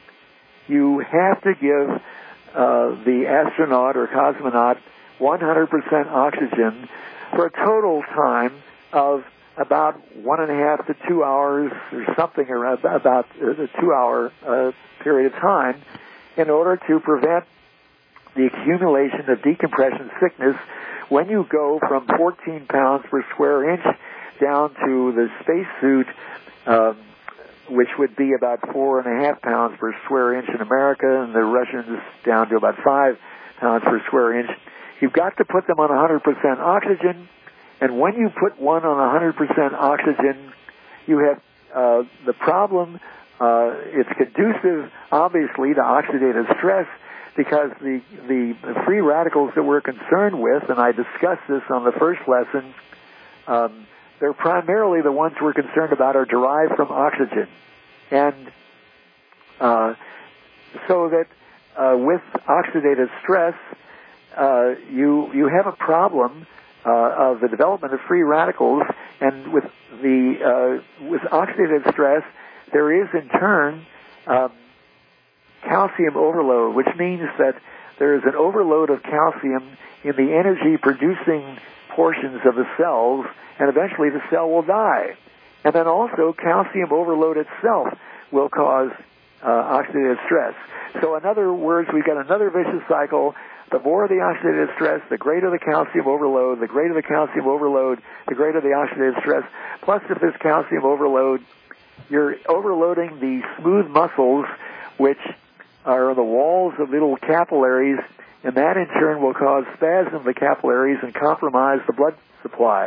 you have to give uh, the astronaut or cosmonaut one hundred percent oxygen for a total time of about one and a half to two hours or something around about a two-hour uh, period of time, in order to prevent the accumulation of decompression sickness when you go from fourteen pounds per square inch down to the spacesuit, um, which would be about four and a half pounds per square inch in America, and the Russians down to about five pounds per square inch. You've got to put them on one hundred percent oxygen, and when you put one on one hundred percent oxygen, you have uh, the problem. Uh, it's conducive, obviously, to oxidative stress, because the, the free radicals that we're concerned with, and I discussed this on the first lesson, um, they're primarily the ones we're concerned about are derived from oxygen. And uh, so that uh, with oxidative stress, uh, you you have a problem uh, of the development of free radicals, and with the uh, with oxidative stress, there is in turn um, calcium overload, which means that there is an overload of calcium in the energy-producing portions of the cells, and eventually the cell will die. And then also calcium overload itself will cause uh, oxidative stress. So in other words, we've got another vicious cycle. The more the oxidative stress, the greater the calcium overload, the greater the calcium overload, the greater the oxidative stress. Plus, if there's calcium overload, you're overloading the smooth muscles, which are the walls of little capillaries, and that in turn will cause spasm of the capillaries and compromise the blood supply.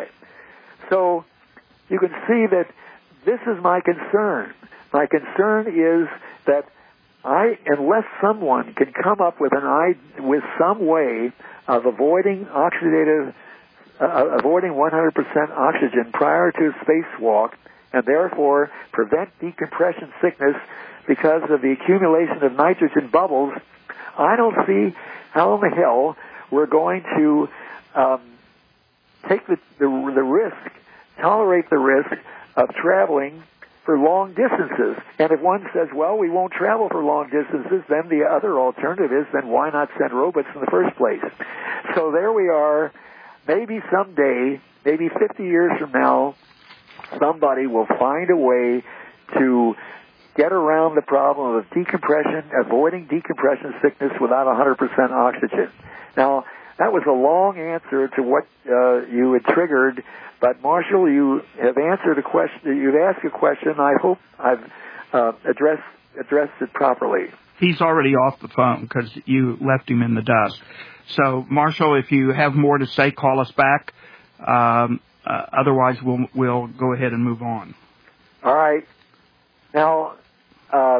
So you can see that this is my concern. My concern is that I, unless someone can come up with an I, with some way of avoiding oxidative, uh, avoiding one hundred percent oxygen prior to a spacewalk, and therefore prevent decompression sickness because of the accumulation of nitrogen bubbles, I don't see how in the hell we're going to um, take the, the the risk, tolerate the risk of traveling for long distances. And if one says, well, we won't travel for long distances, then the other alternative is, then why not send robots in the first place? So there we are. Maybe someday, maybe fifty years from now, somebody will find a way to get around the problem of decompression, avoiding decompression sickness without one hundred percent oxygen. Now, that was a long answer to what uh, you had triggered, but Marshall, you have answered a question. You've asked a question. I hope I've uh, addressed addressed it properly.
He's already off the phone because you left him in the dust. So, Marshall, if you have more to say, call us back. Um, uh, otherwise, we'll we'll go ahead and move on.
All right. Now, uh,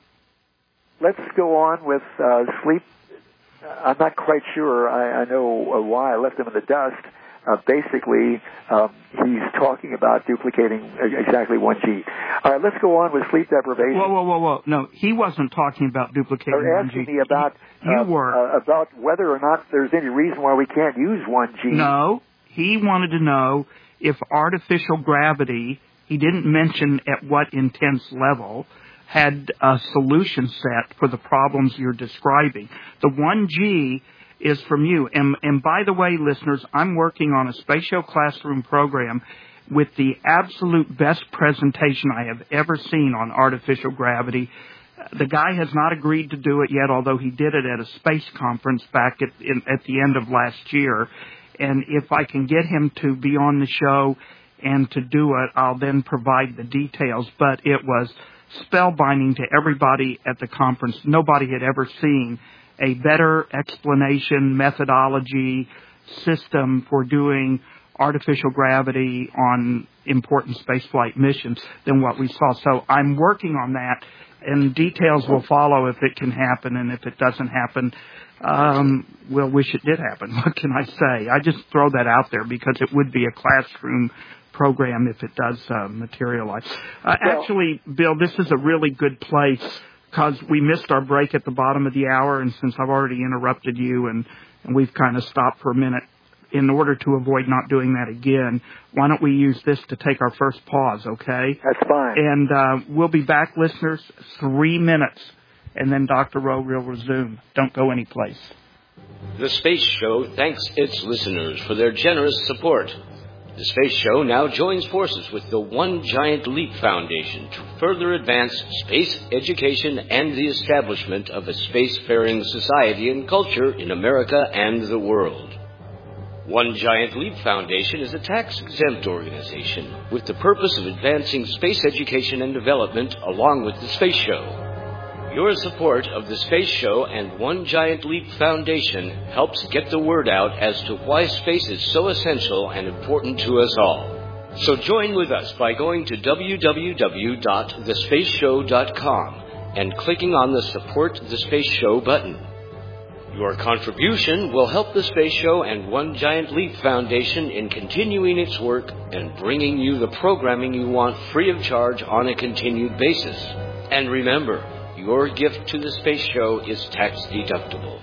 let's go on with uh, sleep. I'm not quite sure. I, I know why I left him in the dust. Uh, basically, um, he's talking about duplicating exactly one G. All right, let's go on with sleep deprivation.
Whoa, whoa, whoa, whoa! No, he wasn't talking about duplicating
They're
one G.
asking me about
you
uh,
were
uh, about whether or not there's any reason why we can't use one G.
No, he wanted to know if artificial gravity. He didn't mention at what intense level. Had a solution set for the problems you're describing. The one G is from you. And, and by the way, listeners, I'm working on a spatial classroom program with the absolute best presentation I have ever seen on artificial gravity. The guy has not agreed to do it yet, although he did it at a space conference back at, in, at the end of last year. And if I can get him to be on the show and to do it, I'll then provide the details. But it was spellbinding to everybody at the conference. Nobody had ever seen a better explanation, methodology, system for doing artificial gravity on important spaceflight missions than what we saw. So I'm working on that, and details will follow if it can happen, and if it doesn't happen, um, we'll wish it did happen. What can I say? I just throw that out there because it would be a classroom program if it does uh, materialize. Uh, well, actually, Bill, this is a really good place because we missed our break at the bottom of the hour, and since I've already interrupted you and, and we've kind of stopped for a minute, in order to avoid not doing that again, why don't we use this to take our first pause, okay?
That's fine.
And uh, we'll be back, listeners, three minutes, and then Doctor Rowe will resume. Don't go anyplace.
The Space Show thanks its listeners for their generous support. The Space Show now joins forces with the One Giant Leap Foundation to further advance space education and the establishment of a spacefaring society and culture in America and the world. One Giant Leap Foundation is a tax-exempt organization with the purpose of advancing space education and development along with the Space Show. Your support of the Space Show and One Giant Leap Foundation helps get the word out as to why space is so essential and important to us all. So join with us by going to w w w dot the space show dot com and clicking on the Support the Space Show button. Your contribution will help the Space Show and One Giant Leap Foundation in continuing its work and bringing you the programming you want free of charge on a continued basis. And remember, your gift to the Space Show is tax-deductible.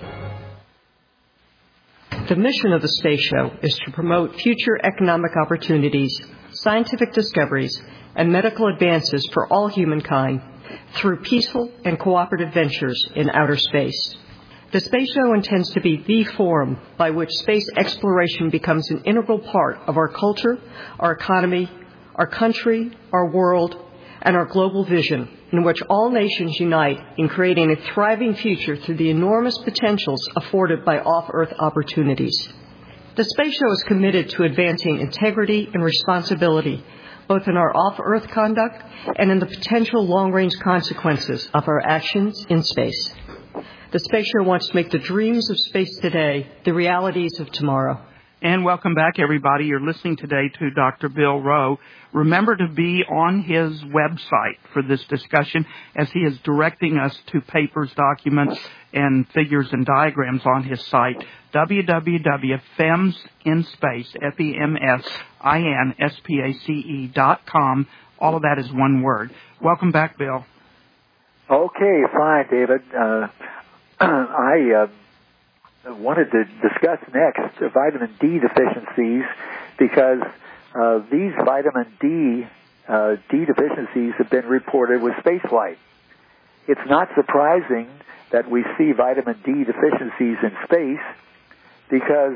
The mission of the Space Show is to promote future economic opportunities, scientific discoveries, and medical advances for all humankind through peaceful and cooperative ventures in outer space. The Space Show intends to be the forum by which space exploration becomes an integral part of our culture, our economy, our country, our world, and our global vision, in which all nations unite in creating a thriving future through the enormous potentials afforded by off-Earth opportunities. The Space Show is committed to advancing integrity and responsibility, both in our off-Earth conduct and in the potential long-range consequences of our actions in space. The Space Show wants to make the dreams of space today the realities of tomorrow.
And welcome back, everybody. You're listening today to Doctor Bill Rowe. Remember to be on his website for this discussion as he is directing us to papers, documents, and figures and diagrams on his site, w w w dot fems in space, F E M S I N S P A C E dot com. All of that is one word. Welcome back, Bill.
Okay, fine, David. Uh, I... Uh wanted to discuss next vitamin D deficiencies because uh, these vitamin D uh, D deficiencies have been reported with spaceflight. It's not surprising that we see vitamin D deficiencies in space because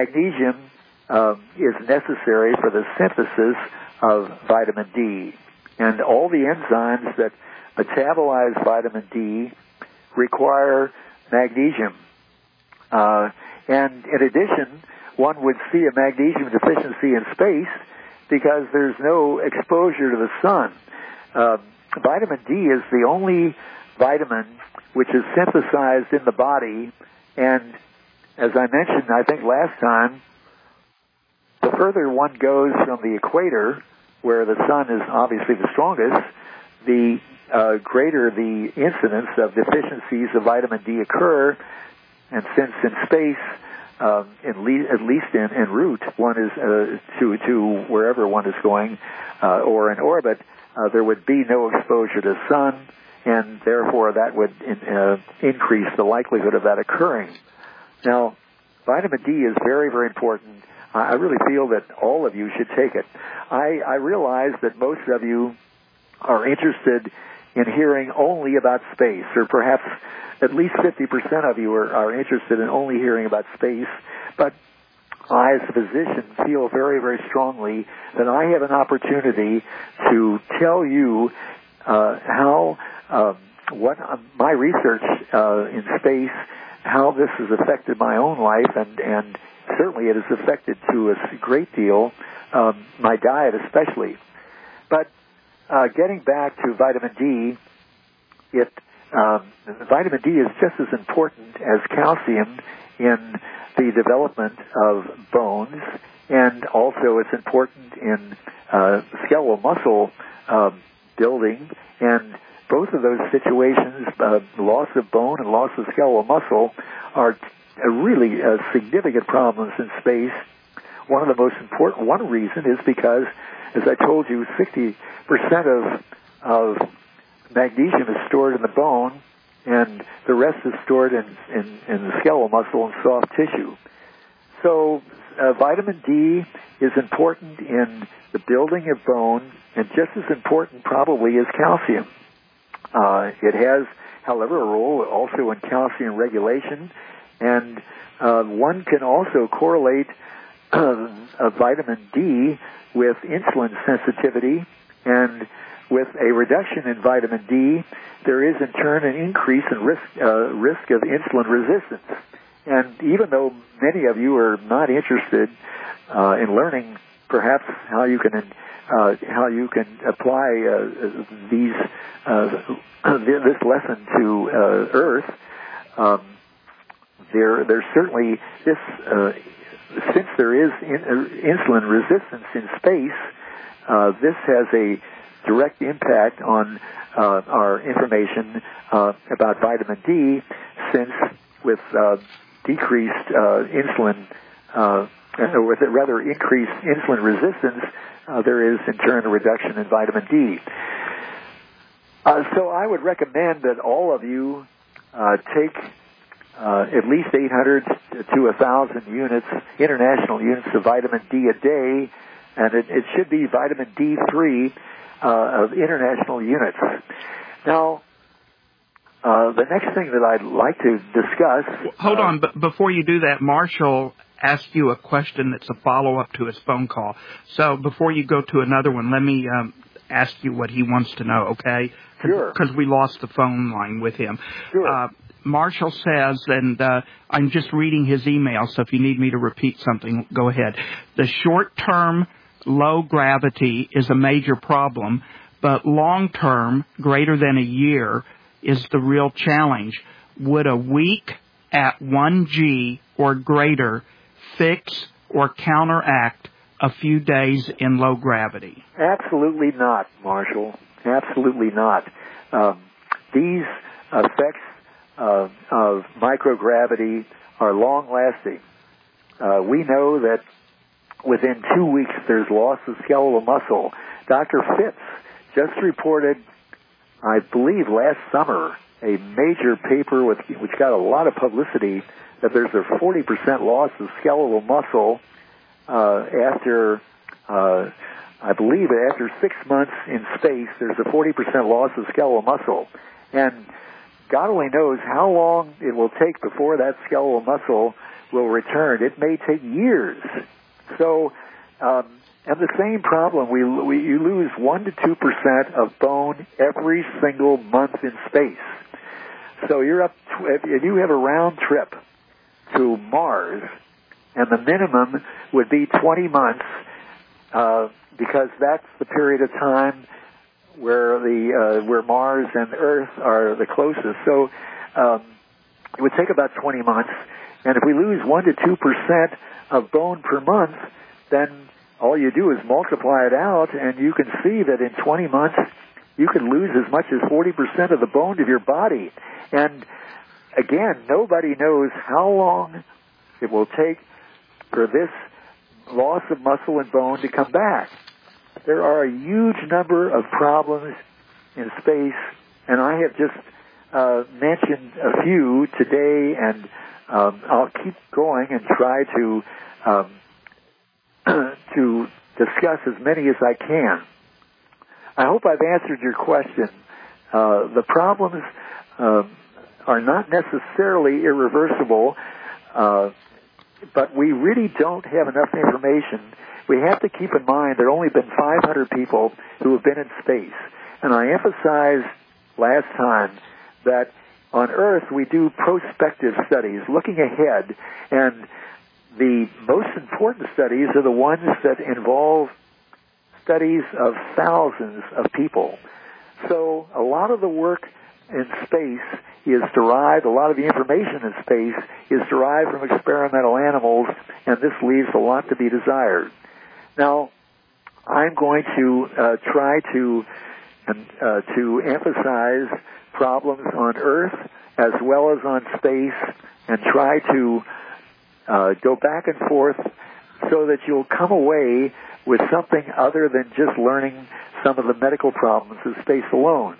magnesium um, is necessary for the synthesis of vitamin D. and all the enzymes that metabolize vitamin D require magnesium. Uh, and in addition, one would see a magnesium deficiency in space because there's no exposure to the sun. Uh, vitamin D is the only vitamin which is synthesized in the body, and as I mentioned, I think last time, the further one goes from the equator, where the sun is obviously the strongest, the uh, greater the incidence of deficiencies of vitamin D occur. And since in space, um, in le- at least in, en route, one is uh, to to wherever one is going, uh, or in orbit, uh, there would be no exposure to the sun, and therefore that would in, uh, increase the likelihood of that occurring. Now, vitamin D is very, very important. I really feel that all of you should take it. I, I realize that most of you are interested in hearing only about space, or perhaps at least fifty percent of you are, are interested in only hearing about space. But I, as a physician, feel very, very strongly that I have an opportunity to tell you uh, how uh, what uh, my research uh, in space, how this has affected my own life, and, and certainly it has affected to a great deal um, my diet especially. But uh, getting back to vitamin D, it um, vitamin D is just as important as calcium in the development of bones, and also it's important in uh, skeletal muscle uh, building. And both of those situations, uh, loss of bone and loss of skeletal muscle, are a really uh, significant problems in space. One of the most important, one reason is because, as I told you, sixty percent of, of magnesium is stored in the bone, and the rest is stored in, in, in the skeletal muscle and soft tissue. So uh, vitamin D is important in the building of bone, and just as important probably is calcium. Uh, it has, however, a role also in calcium regulation, and uh, one can also correlate uh, uh, vitamin D with insulin sensitivity, and with a reduction in vitamin D, there is in turn an increase in risk uh, risk of insulin resistance. And even though many of you are not interested uh, in learning, perhaps how you can uh, how you can apply uh, these uh, this lesson to uh, Earth, um, there there's certainly this uh, since there is in, uh, insulin resistance in space, uh, this has a direct impact on uh, our information uh, about vitamin D, since with uh, decreased uh, insulin, uh, or with it rather increased insulin resistance, uh, there is in turn a reduction in vitamin D. Uh, so I would recommend that all of you uh, take uh, at least eight hundred to one thousand units, international units of vitamin D a day, and it, it should be vitamin D three uh, of international units. Now, uh, the next thing that I'd like to discuss...
Hold
uh,
on, but before you do that, Marshall asked you a question that's a follow-up to his phone call. So before you go to another one, let me um, ask you what he wants to know, okay?
Sure.
Because we lost the phone line with him.
Sure.
Uh, Marshall says, and uh, I'm just reading his email, so if you need me to repeat something, go ahead. The short-term low gravity is a major problem, but long-term, greater than a year, is the real challenge. Would a week at one G or greater fix or counteract a few days in low gravity?
Absolutely not, Marshall. Absolutely not. Um, these effects of, of microgravity are long-lasting. Uh, we know that within two weeks there's loss of skeletal muscle. Doctor Phipps just reported, I believe last summer, a major paper with, which got a lot of publicity, that there's a forty percent loss of skeletal muscle uh, after, uh, I believe after six months in space, there's a forty percent loss of skeletal muscle. And God only knows how long it will take before that skeletal muscle will return. It may take years. So um, And the same problem, we, we you lose one to two percent of bone every single month in space. So you're up, if you have a round trip to Mars, and the minimum would be twenty months, uh, because that's the period of time where the uh, where Mars and Earth are the closest. So um, it would take about twenty months, and if we lose one to two percent of bone per month, then all you do is multiply it out, and you can see that in twenty months you could lose as much as forty percent of the bone of your body. And again, nobody knows how long it will take for this loss of muscle and bone to come back. There are a huge number of problems in space, and I have just uh, mentioned a few today, and um, I'll keep going and try to um, to discuss as many as I can. I hope I've answered your question. Uh, the problems uh, are not necessarily irreversible, uh, but we really don't have enough information. We have to keep in mind there have only been five hundred people who have been in space. And I emphasized last time that on Earth we do prospective studies, looking ahead, and the most important studies are the ones that involve studies of thousands of people. So a lot of the work in space is derived, a lot of the information in space is derived from experimental animals, and this leaves a lot to be desired. Now, I'm going to uh, try to uh, to emphasize problems on Earth as well as on space, and try to uh, go back and forth so that you'll come away with something other than just learning some of the medical problems of space alone.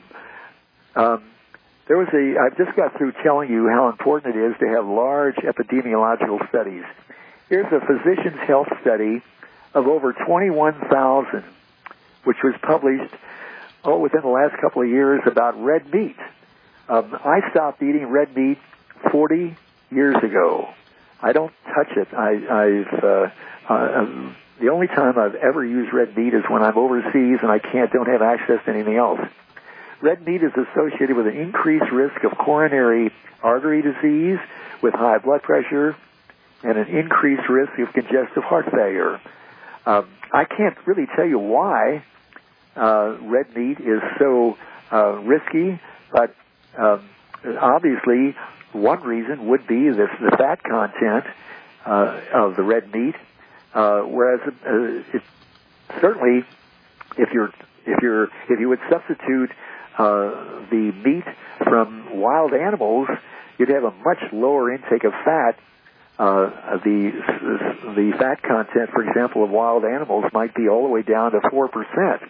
Um, there was a, I've just got through telling you how important it is to have large epidemiological studies. Here's a physician's health study of over twenty-one thousand, which was published oh, within the last couple of years about red meat. Um, I stopped eating red meat forty years ago. I don't touch it. I, I've uh, uh, um, the only time I've ever used red meat is when I'm overseas and I can't don't have access to anything else. Red meat is associated with an increased risk of coronary artery disease with high blood pressure and an increased risk of congestive heart failure. Um, I can't really tell you why uh, red meat is so uh, risky, but um, obviously one reason would be this, the fat content uh, of the red meat. Uh, whereas uh, it, certainly, if you're if you're if you would substitute uh, the meat from wild animals, you'd have a much lower intake of fat. Uh, the the fat content, for example, of wild animals might be all the way down to four percent.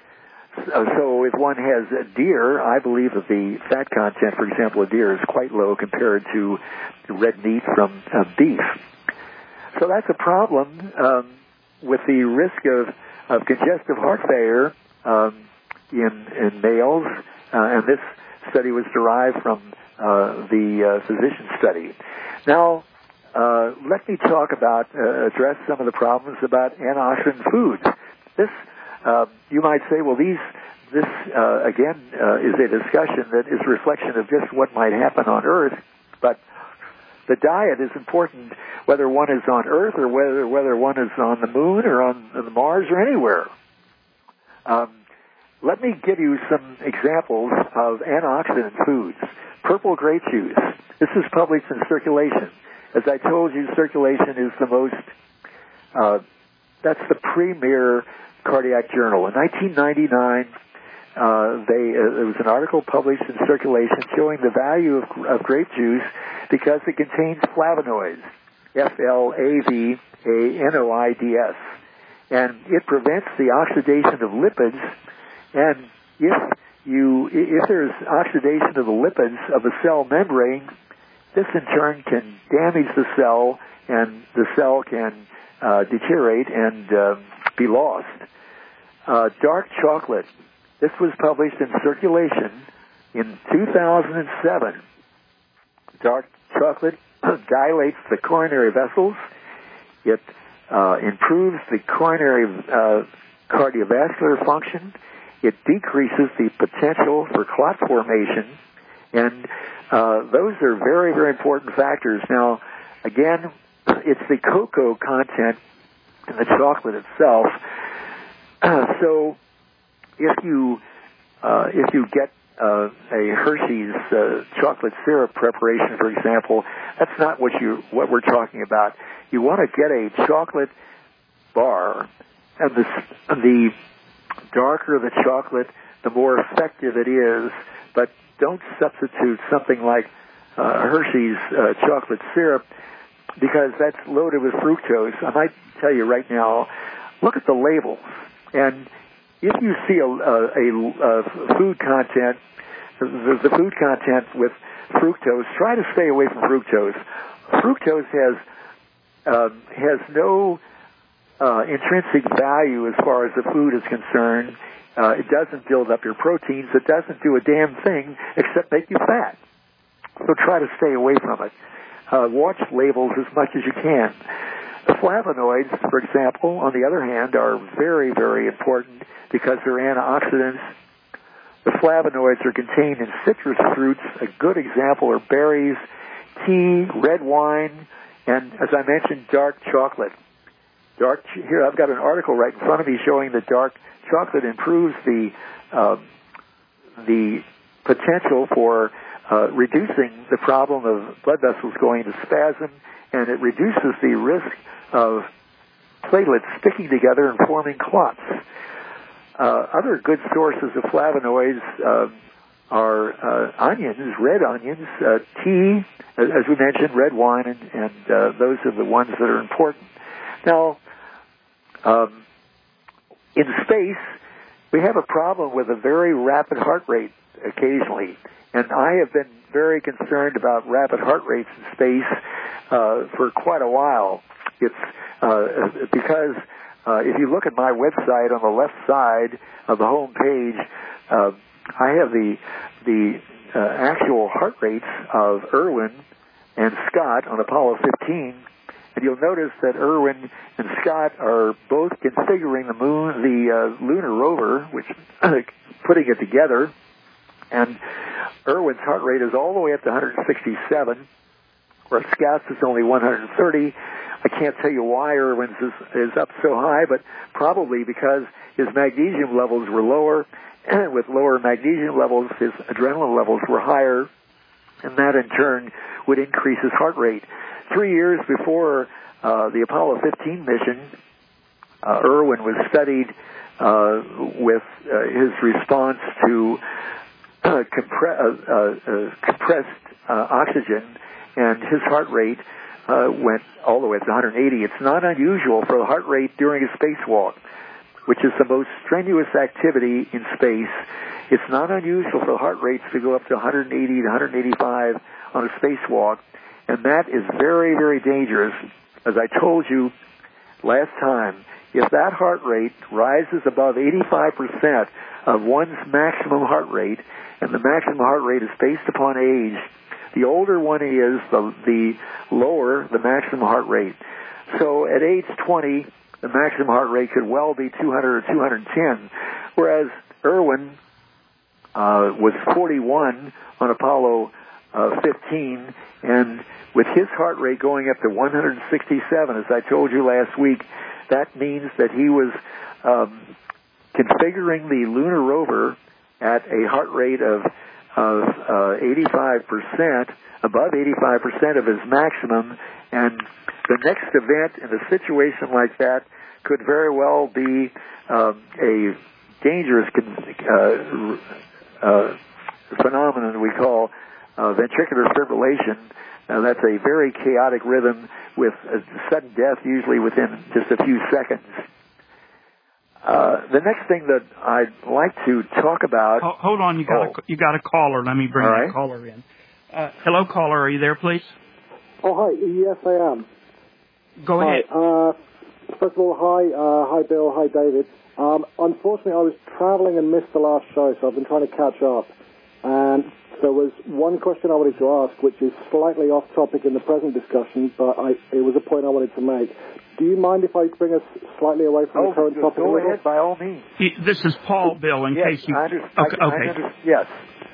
So, so if one has a deer, I believe that the fat content, for example, of deer is quite low compared to red meat from uh, beef. So that's a problem um, with the risk of, of congestive heart failure um, in, in males, uh, and this study was derived from uh, the uh, physician study. Now, uh, let me talk about, uh, address some of the problems about antioxidant foods. This, uh, you might say, well, these, this, uh, again, uh, is a discussion that is a reflection of just what might happen on Earth, but the diet is important whether one is on Earth or whether whether one is on the moon or on the Mars or anywhere. Um, let me give you some examples of antioxidant foods. Purple grape juice. This is published in Circulation. As I told you, Circulation is the most, uh, that's the premier cardiac journal. In nineteen ninety-nine, Uh, they, uh, there was an article published in Circulation showing the value of, of grape juice because it contains flavonoids, F L A V A N O I D S, and it prevents the oxidation of lipids. And if you, if there's oxidation of the lipids of the cell membrane, this in turn can damage the cell, and the cell can uh, deteriorate and uh, be lost. Uh, dark chocolate. This was published in Circulation in two thousand seven. Dark chocolate dilates the coronary vessels. It uh, improves the coronary uh, cardiovascular function. It decreases the potential for clot formation, and uh, those are very, very important factors. Now, again, it's the cocoa content in the chocolate itself. Uh, so, if you uh, if you get uh, a Hershey's uh, chocolate syrup preparation, for example, that's not what you what we're talking about. You want to get a chocolate bar, and the the darker the chocolate, the more effective it is. But don't substitute something like uh, Hershey's uh, chocolate syrup, because that's loaded with fructose. I might tell you right now, look at the labels, and if you see a, a, a food content, the, the food content with fructose, try to stay away from fructose. Fructose has um, has no uh, intrinsic value as far as the food is concerned. Uh, it doesn't build up your proteins. It doesn't do a damn thing except make you fat. So try to stay away from it. Uh, watch labels as much as you can. The flavonoids, for example, on the other hand, are very, very important because they're antioxidants. The flavonoids are contained in citrus fruits. A good example are berries, tea, red wine, and, as I mentioned, dark chocolate. Dark here, I've got an article right in front of me showing that dark chocolate improves the uh, the potential for uh, reducing the problem of blood vessels going into spasm, and it reduces the risk of platelets sticking together and forming clots. Uh, other good sources of flavonoids uh, are uh, onions, red onions, uh, tea, as we mentioned, red wine, and, and uh, those are the ones that are important. Now, um, in space, we have a problem with a very rapid heart rate occasionally, and I have been very concerned about rapid heart rates in space uh, for quite a while. It's uh, because uh, if you look at my website on the left side of the home page, uh, I have the the uh, actual heart rates of Irwin and Scott on Apollo fifteen. And you'll notice that Irwin and Scott are both configuring the moon, the uh, lunar rover, which putting it together. And Irwin's heart rate is all the way up to one hundred sixty-seven, where Scott's is only one hundred thirty. I can't tell you why Irwin's is, is up so high, but probably because his magnesium levels were lower. And with lower magnesium levels, his adrenaline levels were higher, and that in turn would increase his heart rate. Three years before uh, the Apollo fifteen mission, uh, Irwin was studied uh, with uh, his response to uh, compre- uh, uh, compressed uh, oxygen, and his heart rate uh, went all the way up to one hundred eighty. It's not unusual for the heart rate during a spacewalk, which is the most strenuous activity in space. It's not unusual for the heart rates to go up to one hundred eighty to one hundred eighty-five on a spacewalk. And that is very, very dangerous. As I told you last time, if that heart rate rises above eighty-five percent of one's maximum heart rate, and the maximum heart rate is based upon age, the older one is, the, the lower the maximum heart rate. So at age twenty, the maximum heart rate could well be two hundred or two hundred ten, whereas Irwin uh, was forty-one on Apollo uh, fifteen, and with his heart rate going up to one hundred sixty-seven, as I told you last week, that means that he was um, configuring the lunar rover at a heart rate of, of uh, eighty-five percent, above eighty-five percent of his maximum, and the next event in a situation like that could very well be um, a dangerous uh, uh, phenomenon we call uh, ventricular fibrillation. Uh, that's a very chaotic rhythm with a sudden death, usually within just a few seconds. Uh, the next thing that I'd like to talk about...
Hold, hold on, you got, oh. a, you got a caller. Let me bring
All
that
right.
caller in. Uh, hello, caller. Are you there, please?
Oh, hi. Yes, I am.
Go
hi.
ahead.
Uh, first of all, hi. Uh, hi, Bill. Hi, David. Um, unfortunately, I was traveling and missed the last show, so I've been trying to catch up. And there was one question I wanted to ask, which is slightly off topic in the present discussion, but I, it was a point I wanted to make. do you mind if I bring us slightly away from
oh,
the current topic?
Go ahead, by all means.
This is Paul, Bill, in
yes,
case you...
I understand.
Okay,
I,
okay.
I understand. Yes.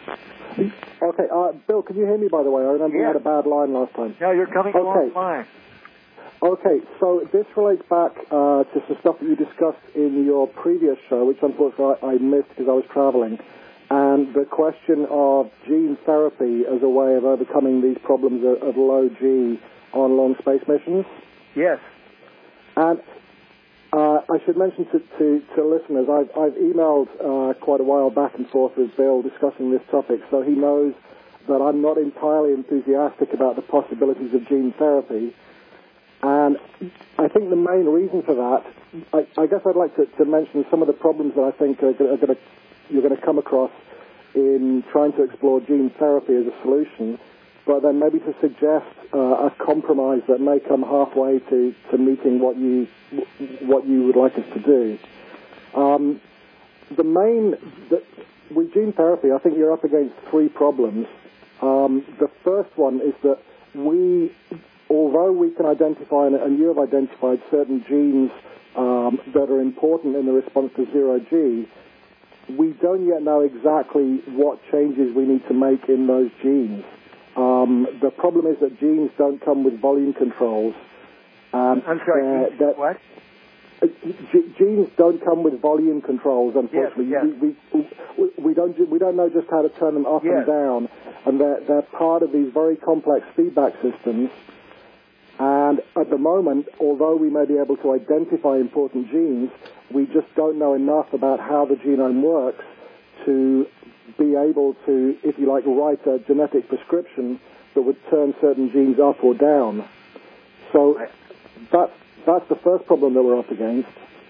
Okay, uh, Bill, can you hear me, by the way? I remember
yes.
you had a bad line last time.
No, you're coming
okay.
along fine.
Okay, so this relates back uh, to some stuff that you discussed in your previous show, which unfortunately I, I missed because I was traveling, and the question of gene therapy as a way of overcoming these problems of, of low G on long space missions.
Yes.
And uh, I should mention to, to, to listeners, I've, I've emailed uh, quite a while back and forth with Bill discussing this topic, so he knows that I'm not entirely enthusiastic about the possibilities of gene therapy. And I think the main reason for that, I, I guess I'd like to, to mention some of the problems that I think are, are gonna, you're going to come across in trying to explore gene therapy as a solution, but then maybe to suggest uh, a compromise that may come halfway to, to meeting what you what you would like us to do. Um, the main, the, with gene therapy, I think you're up against three problems. Um, the first one is that we, although we can identify, and you have identified certain genes um, that are important in the response to zero G, we don't yet know exactly what changes we need to make in those genes. Um, the problem is that genes don't come with volume controls. Um,
I'm sorry,
uh, that,
what?
Uh, g- genes don't come with volume controls, unfortunately.
Yes, yes.
We, we, we, don't, we don't know just how to turn them up
yes.
and down, and they're, they're part of these very complex feedback systems. And at the moment, although we may be able to identify important genes, we just don't know enough about how the genome works to be able to, if you like, write a genetic prescription that would turn certain genes up or down. So that, that's the first problem that we're up against.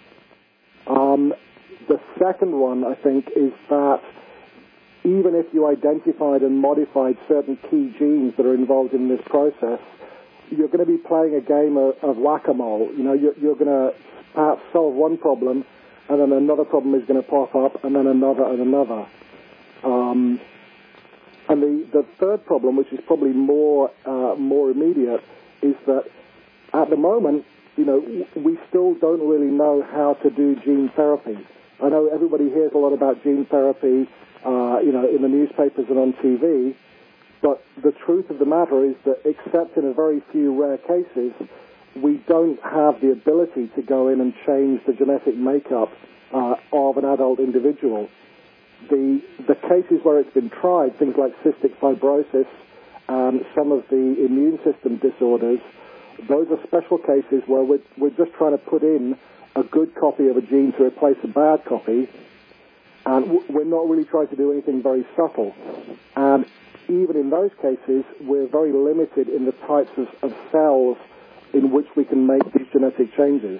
Um, the second one, I think, is that even if you identified and modified certain key genes that are involved in this process, you're going to be playing a game of, of whack-a-mole. You know, you're, you're going to perhaps solve one problem, and then another problem is going to pop up, and then another and another. Um, and the, the third problem, which is probably more uh, more immediate, is that at the moment, you know, we still don't really know how to do gene therapy. I know everybody hears a lot about gene therapy, uh, you know, in the newspapers and on T V. But the truth of the matter is that, except in a very few rare cases, we don't have the ability to go in and change the genetic makeup uh, of an adult individual. The the cases where it's been tried, things like cystic fibrosis and some of the immune system disorders, those are special cases where we're, we're just trying to put in a good copy of a gene to replace a bad copy, and we're not really trying to do anything very subtle. And even in those cases, we're very limited in the types of, of cells in which we can make these genetic changes.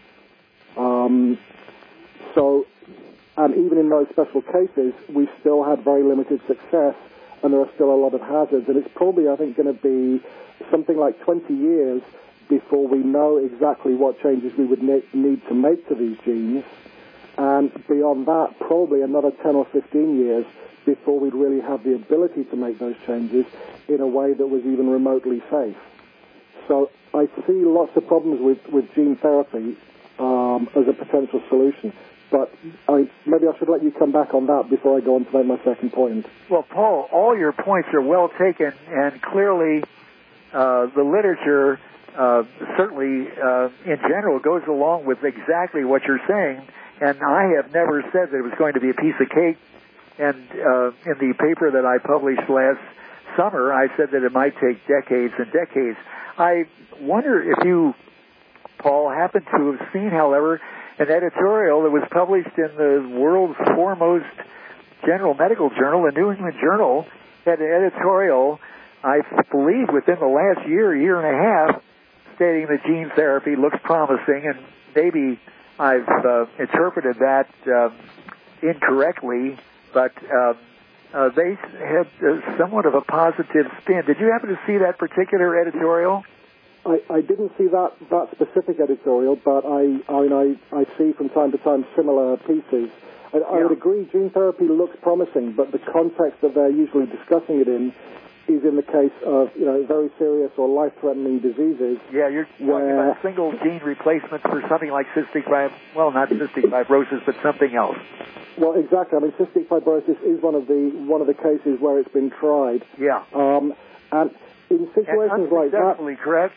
Um, so, and even in those special cases, we still had very limited success, and there are still a lot of hazards. And it's probably, I think, going to be something like twenty years before we know exactly what changes we would ne- need to make to these genes. And beyond that, probably another ten or fifteen years before we'd really have the ability to make those changes in a way that was even remotely safe. So I see lots of problems with, with gene therapy um, as a potential solution. But I, maybe I should let you come back on that before I go on to make my second point.
Well, Paul, all your points are well taken, and clearly uh, the literature uh, certainly, uh, in general, goes along with exactly what you're saying. And I have never said that it was going to be a piece of cake. And uh, in the paper that I published last summer, I said that it might take decades and decades. I wonder if you, Paul, happen to have seen, however, an editorial that was published in the world's foremost general medical journal, the New England Journal, had an editorial, I believe, within the last year, year and a half, stating that gene therapy looks promising, and maybe I've uh, interpreted that uh, incorrectly, but uh, uh, they had uh, somewhat of a positive spin. Did you happen to see that particular editorial?
I, I didn't see that, that specific editorial, but I I mean I, I see from time to time similar pieces. I, I
yeah.
would agree gene therapy looks promising, but the context that they're usually discussing it in is in the case of, you know, very serious or life-threatening diseases.
Yeah, you're talking
where,
about single gene replacement for something like cystic fibrosis, well, not cystic fibrosis, but something else.
Well, exactly. I mean, cystic fibrosis is one of the one of the cases where it's been tried.
Yeah.
Um, and in situations
and
like that,
correct?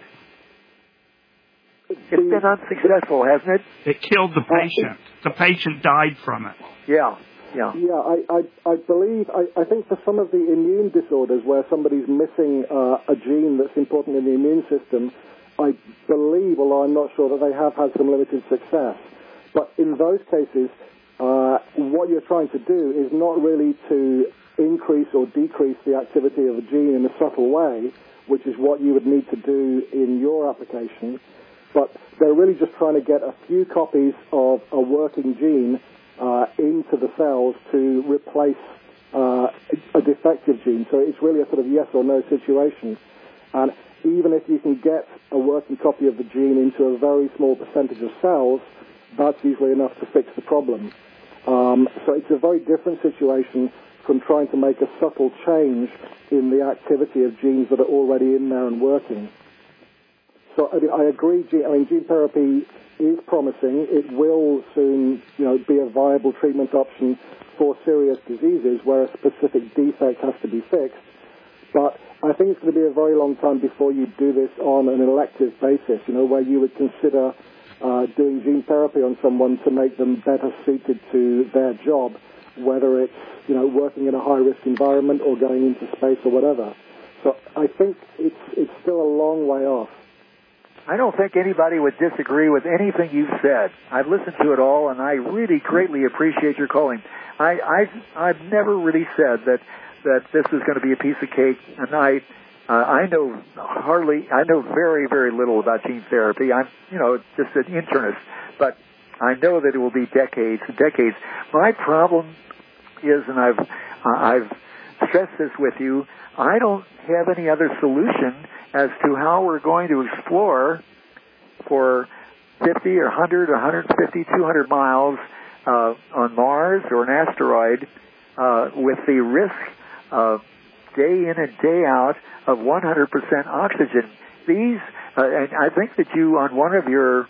It's the, been unsuccessful, hasn't it?
It killed the patient. Uh, the patient died from it.
Yeah. Yeah,
yeah. I, I, I believe. I, I think for some of the immune disorders where somebody's missing uh, a gene that's important in the immune system, I believe, although I'm not sure, that they have had some limited success. But in those cases, uh, what you're trying to do is not really to increase or decrease the activity of a gene in a subtle way, which is what you would need to do in your application. But they're really just trying to get a few copies of a working gene Uh, into the cells to replace uh, a defective gene. So it's really a sort of yes or no situation. And even if you can get a working copy of the gene into a very small percentage of cells, that's usually enough to fix the problem. Um, so it's a very different situation from trying to make a subtle change in the activity of genes that are already in there and working. So I, mean, I agree. Gene, I mean, gene therapy is promising. It will soon, you know, be a viable treatment option for serious diseases where a specific defect has to be fixed. But I think it's going to be a very long time before you do this on an elective basis, you know, where you would consider uh, doing gene therapy on someone to make them better suited to their job, whether it's, you know, working in a high-risk environment or going into space or whatever. So I think it's it's still a long way off.
I don't think anybody would disagree with anything you've said. I've listened to it all, and I really greatly appreciate your calling. I, I, I've never really said that that this is going to be a piece of cake, and I, uh, I know hardly, I know very, very little about gene therapy. I'm, you know, just an internist, but I know that it will be decades and decades. My problem is, and I've, uh, I've stressed this with you, I don't have any other solution as to how we're going to explore for fifty or one hundred or one hundred fifty, two hundred miles uh, on Mars or an asteroid uh, with the risk of day in and day out of one hundred percent oxygen. These, uh, and I think that you, on one of your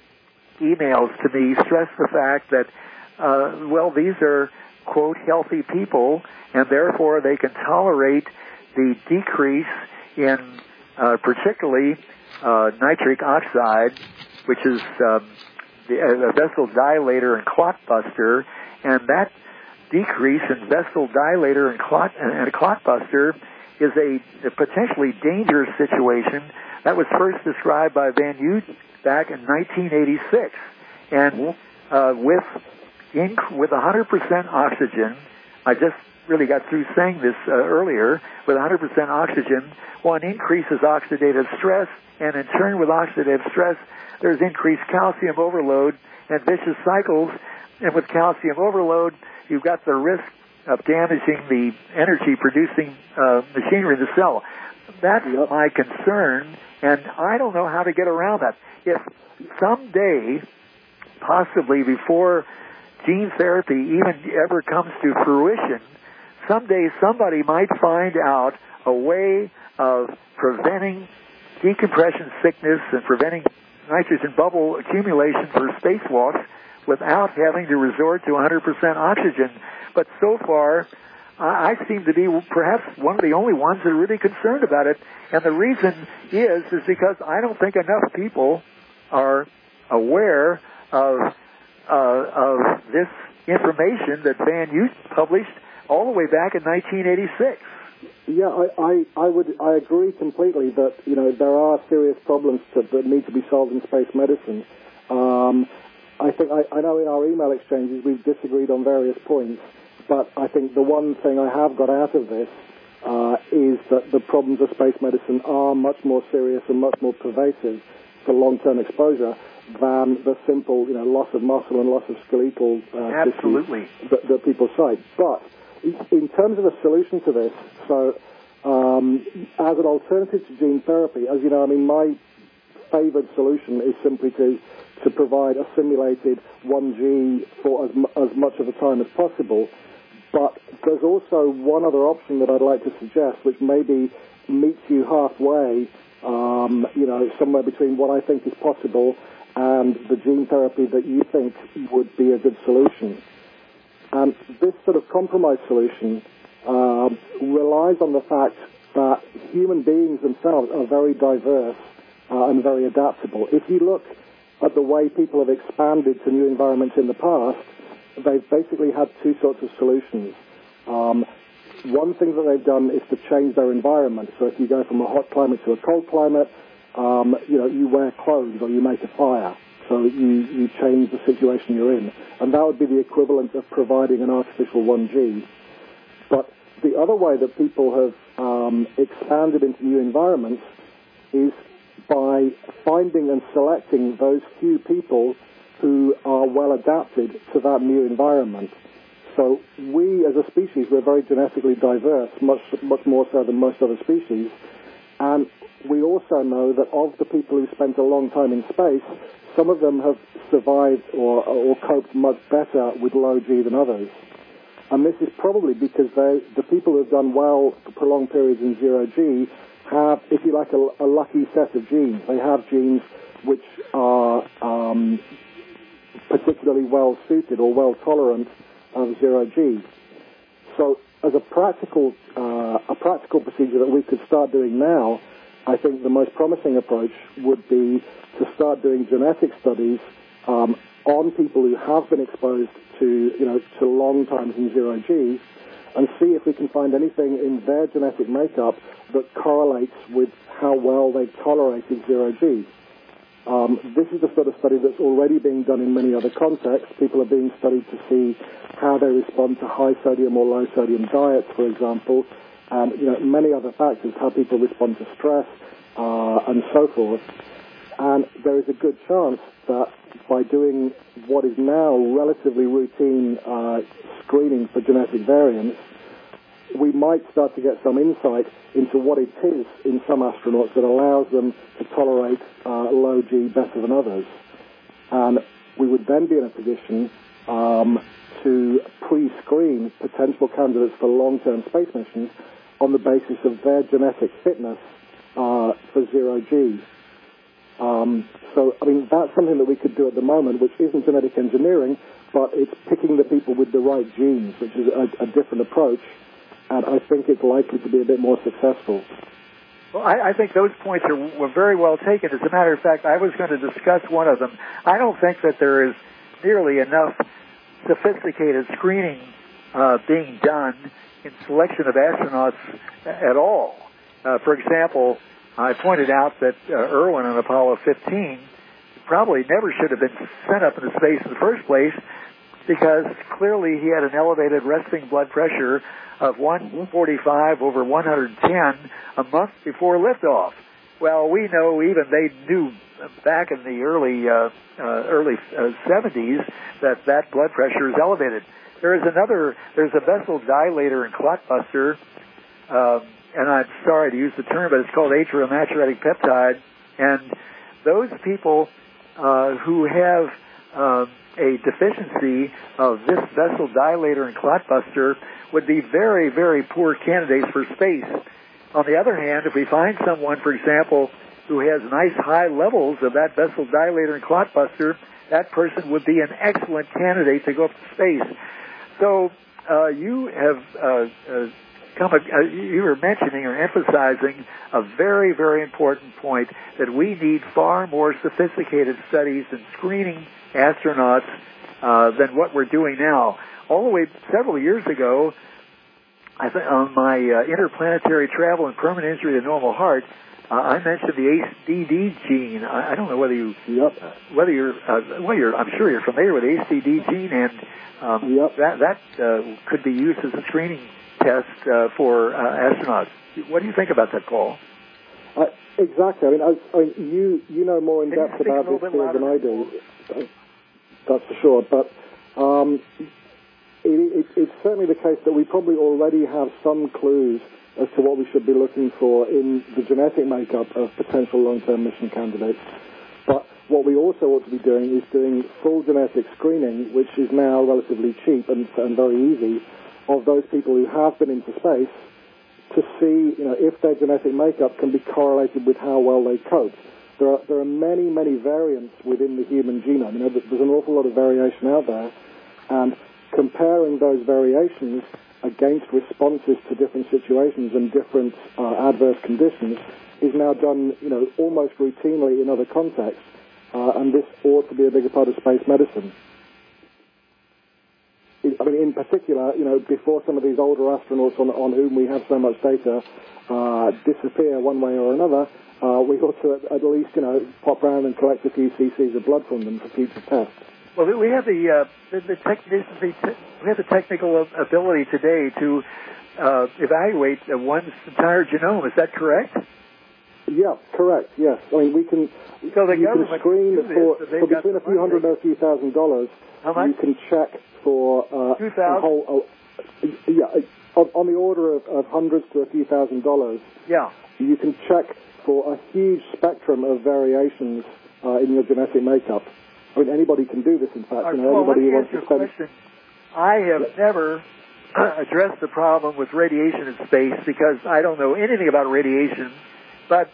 emails to me, stressed the fact that, uh, well, these are, quote, healthy people, and therefore they can tolerate the decrease in Uh, particularly uh, nitric oxide, which is um, the, a vessel dilator and clot buster, and that decrease in vessel dilator and clot and a clot buster is a, a potentially dangerous situation that was first described by Van Utt back in nineteen eighty-six, and uh, with inc- with one hundred percent oxygen, I just really got through saying this uh, earlier, with one hundred percent oxygen, one increases oxidative stress, and in turn with oxidative stress, there's increased calcium overload and vicious cycles, and with calcium overload, you've got the risk of damaging the energy-producing uh, machinery in the cell. That's yep. my concern, and I don't know how to get around that. If someday, possibly before gene therapy even ever comes to fruition, someday somebody might find out a way of preventing decompression sickness and preventing nitrogen bubble accumulation for spacewalks without having to resort to one hundred percent oxygen. But so far, I seem to be perhaps one of the only ones that are really concerned about it. And the reason is, is because I don't think enough people are aware of, uh, of this information that Van Utt published all the way back in nineteen eighty-six.
Yeah, I, I, I would I agree completely that, you know, there are serious problems to, that need to be solved in space medicine. Um, I think I, I know in our email exchanges we've disagreed on various points, but I think the one thing I have got out of this uh, is that the problems of space medicine are much more serious and much more pervasive for long-term exposure than the simple, you know, loss of muscle and loss of skeletal uh,
Absolutely.
tissues that, that people cite. But in terms of a solution to this, so um, as an alternative to gene therapy, as you know, I mean, my favored solution is simply to, to provide a simulated one G for as, as much of the time as possible. But there's also one other option that I'd like to suggest, which maybe meets you halfway, um, you know, somewhere between what I think is possible and the gene therapy that you think would be a good solution. And this sort of compromise solution uh, relies on the fact that human beings themselves are very diverse uh, and very adaptable. If you look at the way people have expanded to new environments in the past, they've basically had two sorts of solutions. Um, one thing that they've done is to change their environment. So if you go from a hot climate to a cold climate, um, you know, you wear clothes or you make a fire. So you, you change the situation you're in. And that would be the equivalent of providing an artificial one G. But the other way that people have um, expanded into new environments is by finding and selecting those few people who are well adapted to that new environment. So we, as a species, we're very genetically diverse, much much more so than most other species. And we also know that of the people who spent a long time in space, some of them have survived or, or coped much better with low G than others. And this is probably because they, the people who have done well for prolonged periods in zero G have, if you like, a, a lucky set of genes. They have genes which are um, particularly well suited or well tolerant of zero G. So, as a practical uh, a practical procedure that we could start doing now, I think the most promising approach would be to start doing genetic studies um, on people who have been exposed to, you know, to long times in zero G, and see if we can find anything in their genetic makeup that correlates with how well they've tolerated zero G. Um, this is the sort of study that's already being done in many other contexts. People are being studied to see how they respond to high sodium or low sodium diets, for example, and you know, many other factors, how people respond to stress, uh, and so forth. And there is a good chance that by doing what is now relatively routine uh, screening for genetic variants, we might start to get some insight into what it is in some astronauts that allows them to tolerate uh, low G better than others. And we would then be in a position um, to pre-screen potential candidates for long-term space missions on the basis of their genetic fitness uh, for zero G. Um, so, I mean, that's something that we could do at the moment, which isn't genetic engineering, but it's picking the people with the right genes, which is a, a different approach. And I think it's likely to be a bit more successful.
Well, I, I think those points are were very well taken. As a matter of fact, I was going to discuss one of them. I don't think that there is nearly enough sophisticated screening uh, being done in selection of astronauts at all. Uh, for example, I pointed out that uh, Irwin on Apollo fifteen probably never should have been sent up into space in the first place, because clearly he had an elevated resting blood pressure of one forty-five over one ten a month before liftoff. Well, we know, even they knew back in the early uh, uh, early uh, seventies that that blood pressure is elevated. There is another, there's a vessel dilator and clot buster, uh, and I'm sorry to use the term, but it's called atrial natriuretic peptide, and those people uh, who have uh, a deficiency of this vessel dilator and clot buster would be very, very poor candidates for space. On the other hand, if we find someone, for example, who has nice high levels of that vessel dilator and clot buster, that person would be an excellent candidate to go up to space. So uh, you have uh, uh, come. Uh, you were mentioning or emphasizing a very, very important point, that we need far more sophisticated studies in screening astronauts uh, than what we're doing now. All the way several years ago, I th- on my uh, interplanetary travel and permanent injury to normal heart, uh, I mentioned the A C D gene. I, I don't know whether you,
yep.
uh, whether you're, uh, well, you're, I'm sure you're familiar with the A C D gene, and um,
yep.
that that uh, could be used as a screening test uh, for uh, astronauts. What do you think about that, Paul?
Uh, exactly. I mean, I, I mean, you you know more in
Can
depth about this field than I do.
Louder?
That's for sure. But um, it, it, it's certainly the case that we probably already have some clues as to what we should be looking for in the genetic makeup of potential long-term mission candidates. But what we also ought to be doing is doing full genetic screening, which is now relatively cheap and, and very easy, of those people who have been into space to see, you know, if their genetic makeup can be correlated with how well they cope. There are, there are many, many variants within the human genome. You know, there's an awful lot of variation out there, and comparing those variations against responses to different situations and different uh, adverse conditions is now done, you know, almost routinely in other contexts, uh, and this ought to be a bigger part of space medicine. I mean, in particular, you know, before some of these older astronauts on, on whom we have so much data uh, disappear one way or another, uh, we ought to at, at least, you know, pop around and collect a few cc's of blood from them for future tests.
Well, we have the uh, the, the, tech, the we have the technical ability today to uh, evaluate one's entire genome. Is that correct?
Yeah, correct. Yes, I mean we can.
So the
you can screen
can
for, this, for between a few hundred and a few thousand dollars.
How much?
You can check for uh,
two thousand.
Whole, uh, yeah, on, on the order of, of hundreds to a few thousand dollars.
Yeah.
You can check for a huge spectrum of variations uh, in your genetic makeup. I mean, anybody can do this. In fact,
right,
you know,
well,
anybody who
wants
wants
to
spend.
Question. I have never addressed the problem with radiation in space because I don't know anything about radiation. But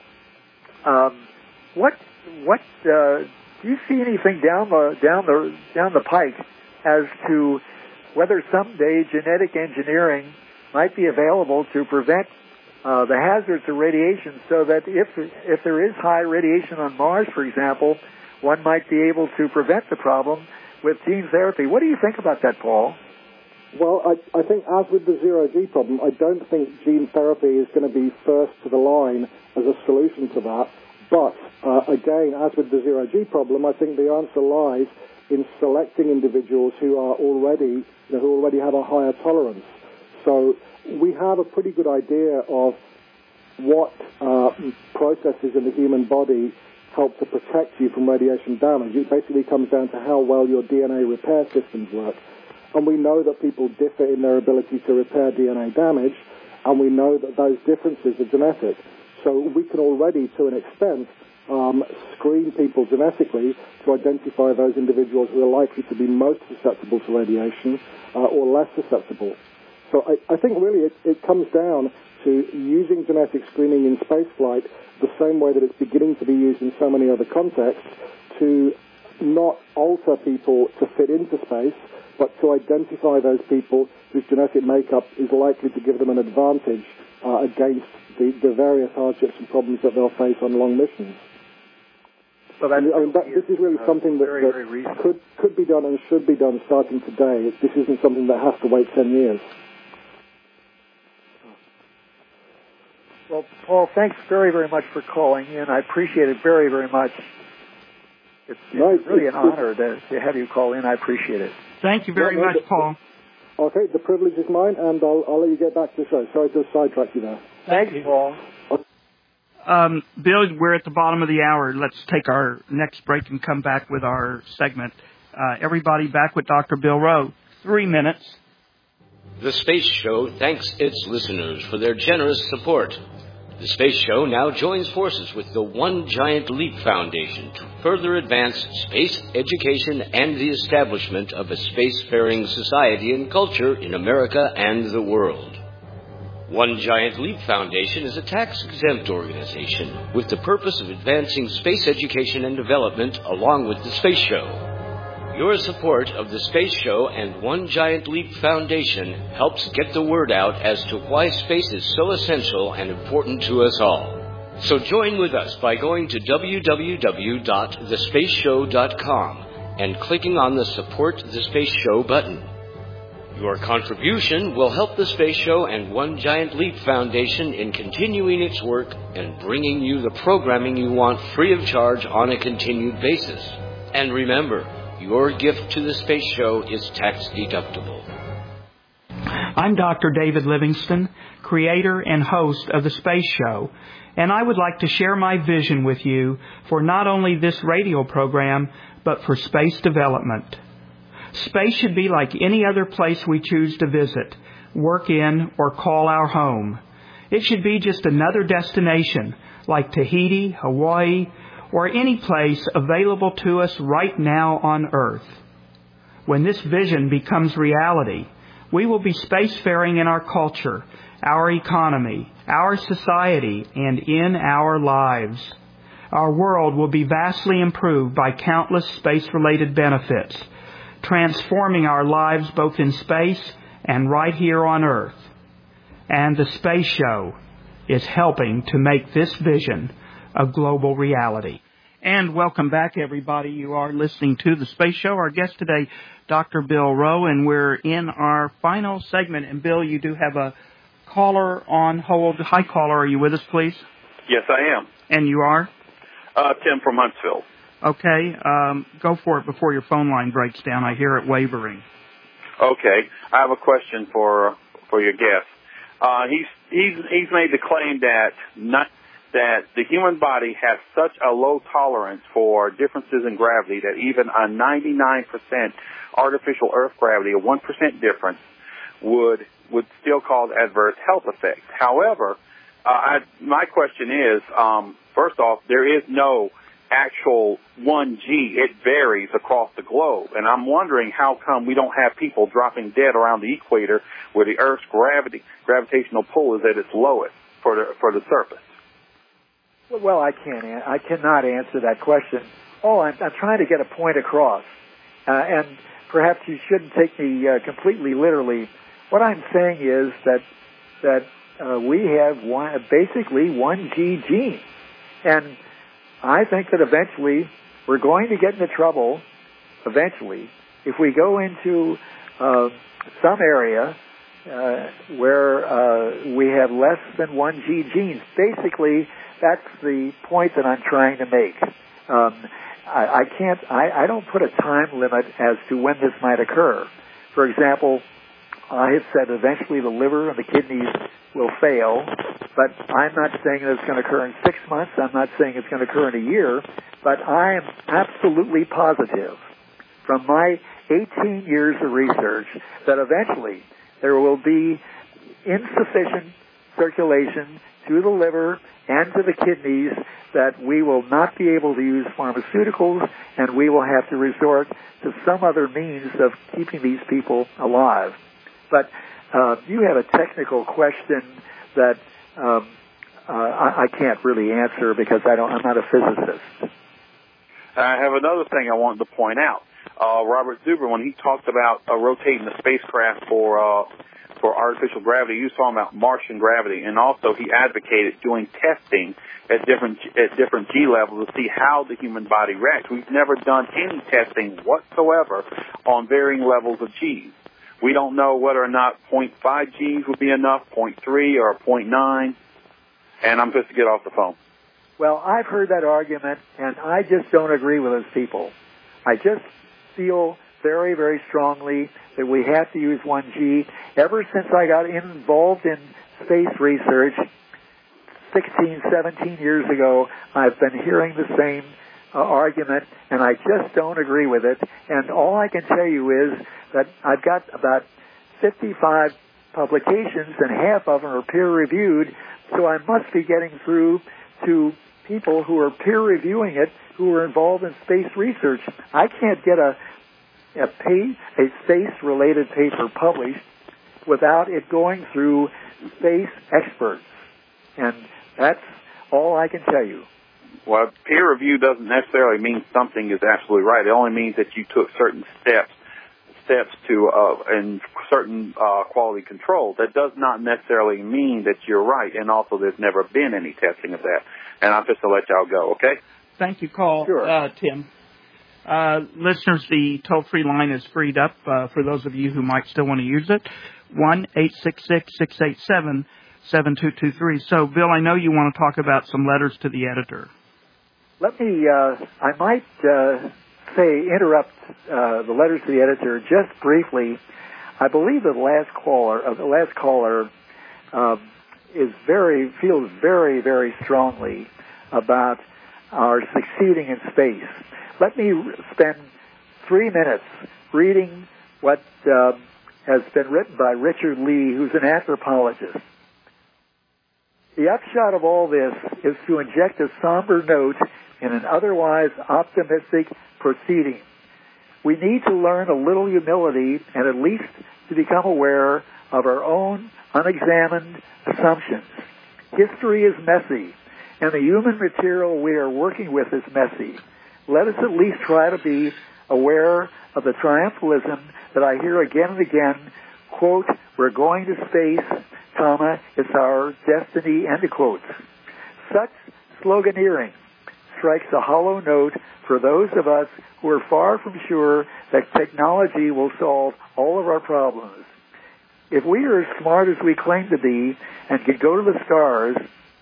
um, what what uh, do you see anything down the down the down the pike as to whether someday genetic engineering might be available to prevent uh, the hazards of radiation, so that if if there is high radiation on Mars, for example, one might be able to prevent the problem with gene therapy? What do you think about that, Paul?
Well, I, I think as with the zero-G problem, I don't think gene therapy is going to be first to the line as a solution to that. But, uh, again, as with the zero-G problem, I think the answer lies in selecting individuals who are already, you know, who already have a higher tolerance. So we have a pretty good idea of what uh, processes in the human body help to protect you from radiation damage. It basically comes down to how well your D N A repair systems work. And we know that people differ in their ability to repair D N A damage, and we know that those differences are genetic. So we can already, to an extent, um, screen people genetically to identify those individuals who are likely to be most susceptible to radiation uh, or less susceptible. So I, I think really it, it comes down to using genetic screening in spaceflight the same way that it's beginning to be used in so many other contexts, to not alter people to fit into space, but to identify those people whose genetic makeup is likely to give them an advantage uh, against the, the various hardships and problems that they'll face on long missions.
Well, that,
I mean, that, this is really uh, something that,
very,
that
very
could could be done and should be done starting today. This isn't something that has to wait ten years.
Well, Paul, thanks very, very much for calling in. I appreciate it very, very much. It's, it's
no,
really
it's,
an honor to, to have you call in. I appreciate it.
Thank you very much, Paul.
Okay, the privilege is mine, and I'll, I'll let you get back to the show. Sorry to sidetrack you there.
Thank you, Paul.
Um, Bill, we're at the bottom of the hour. Let's take our next break and come back with our segment. Uh, everybody back with Doctor Bill Rowe. Three minutes.
The Space Show thanks its listeners for their generous support. The Space Show now joins forces with the One Giant Leap Foundation to further advance space education and the establishment of a spacefaring society and culture in America and the world. One Giant Leap Foundation is a tax-exempt organization with the purpose of advancing space education and development along with the Space Show. Your support of the Space Show and One Giant Leap Foundation helps get the word out as to why space is so essential and important to us all. So join with us by going to w w w dot the space show dot com and clicking on the Support the Space Show button. Your contribution will help the Space Show and One Giant Leap Foundation in continuing its work and bringing you the programming you want free of charge on a continued basis. And remember, your gift to the Space Show is tax deductible.
I'm Doctor David Livingston, creator and host of the Space Show, and I would like to share my vision with you for not only this radio program, but for space development. Space should be like any other place we choose to visit, work in, or call our home. It should be just another destination, like Tahiti, Hawaii, or any place available to us right now on Earth. When this vision becomes reality, We will be spacefaring in our culture, our economy, our society, and in our lives. Our world will be vastly improved by countless space-related benefits, transforming our lives both in space and right here on Earth. And the Space Show is helping to make this vision a global reality. And welcome back, everybody. You are listening to The Space Show. Our guest today, Doctor Bill Rowe, and we're in our final segment. And, Bill, you do have a caller on hold. Hi, caller. Are you with us, please?
Yes, I am.
And you are?
Uh, Tim from Huntsville.
Okay. Um, go for it before your phone line breaks down. I hear it wavering.
Okay. I have a question for for your guest. Uh, he's he's he's made the claim that not that the human body has such a low tolerance for differences in gravity that even a ninety-nine percent artificial Earth gravity, a one percent difference, would would still cause adverse health effects. However, uh, I, my question is, um, first off, there is no actual one G. It varies across the globe. And I'm wondering how come we don't have people dropping dead around the equator where the Earth's gravity, gravitational pull is at its lowest for the, for the surface.
Well, I can't. I cannot answer that question. Oh, I'm, I'm trying to get a point across, uh, and perhaps you shouldn't take me uh, completely literally. What I'm saying is that that uh, we have one, basically one G gene, and I think that eventually we're going to get into trouble. Eventually, if we go into uh, some area uh, where uh, we have less than one G genes, basically. That's the point that I'm trying to make. Um, I, I can't. I, I don't put a time limit as to when this might occur. For example, I have said eventually the liver and the kidneys will fail, but I'm not saying that it's going to occur in six months. I'm not saying it's going to occur in a year, but I am absolutely positive from my eighteen years of research that eventually there will be insufficient circulation to the liver and to the kidneys that we will not be able to use pharmaceuticals, and we will have to resort to some other means of keeping these people alive. But uh, you have a technical question that um, uh, I, I can't really answer because I don't. I'm not a physicist.
I have another thing I wanted to point out. Uh, Robert Zuber, when he talked about uh, rotating the spacecraft for uh, for artificial gravity, he was talking about Martian gravity, and also he advocated doing testing at different at different G levels to see how the human body reacts. We've never done any testing whatsoever on varying levels of G's. We don't know whether or not zero point five G's would be enough, zero point three or zero point nine, and I'm just to get off the phone.
Well, I've heard that argument, and I just don't agree with those people. I just feel very, very strongly that we have to use one G. Ever since I got involved in space research sixteen, seventeen years ago, I've been hearing the same uh, argument, and I just don't agree with it. And all I can tell you is that I've got about fifty-five publications, and half of them are peer-reviewed, so I must be getting through to people who are peer-reviewing it, who are involved in space research. I can't get a a, pay, a space-related paper published without it going through space experts. And that's all I can tell you.
Well, peer review doesn't necessarily mean something is absolutely right. It only means that you took certain steps steps to uh, and certain uh, quality control. That does not necessarily mean that you're right, and also there's never been any testing of that. And I'm just to let y'all go, okay?
Thank you, call,
sure.
uh, Tim. Uh, listeners, the toll-free line is freed up uh, for those of you who might still want to use it. one eight six six, six eight seven, seven two two three. So, Bill, I know you want to talk about some letters to the editor.
Let me, uh, I might uh, say, interrupt uh, the letters to the editor just briefly. I believe that the last caller, uh, the last caller um, is very, feels very, very strongly about our succeeding in space. Let me spend three minutes reading what uh, has been written by Richard Lee, who's an anthropologist. The upshot of all this is to inject a somber note in an otherwise optimistic proceeding. We need to learn a little humility and at least to become aware of our own unexamined assumptions. History is messy, and the human material we are working with is messy. Let us at least try to be aware of the triumphalism that I hear again and again, quote, we're going to space, comma, it's our destiny, end of quotes. Such sloganeering strikes a hollow note for those of us who are far from sure that technology will solve all of our problems. If we are as smart as we claim to be and can go to the stars,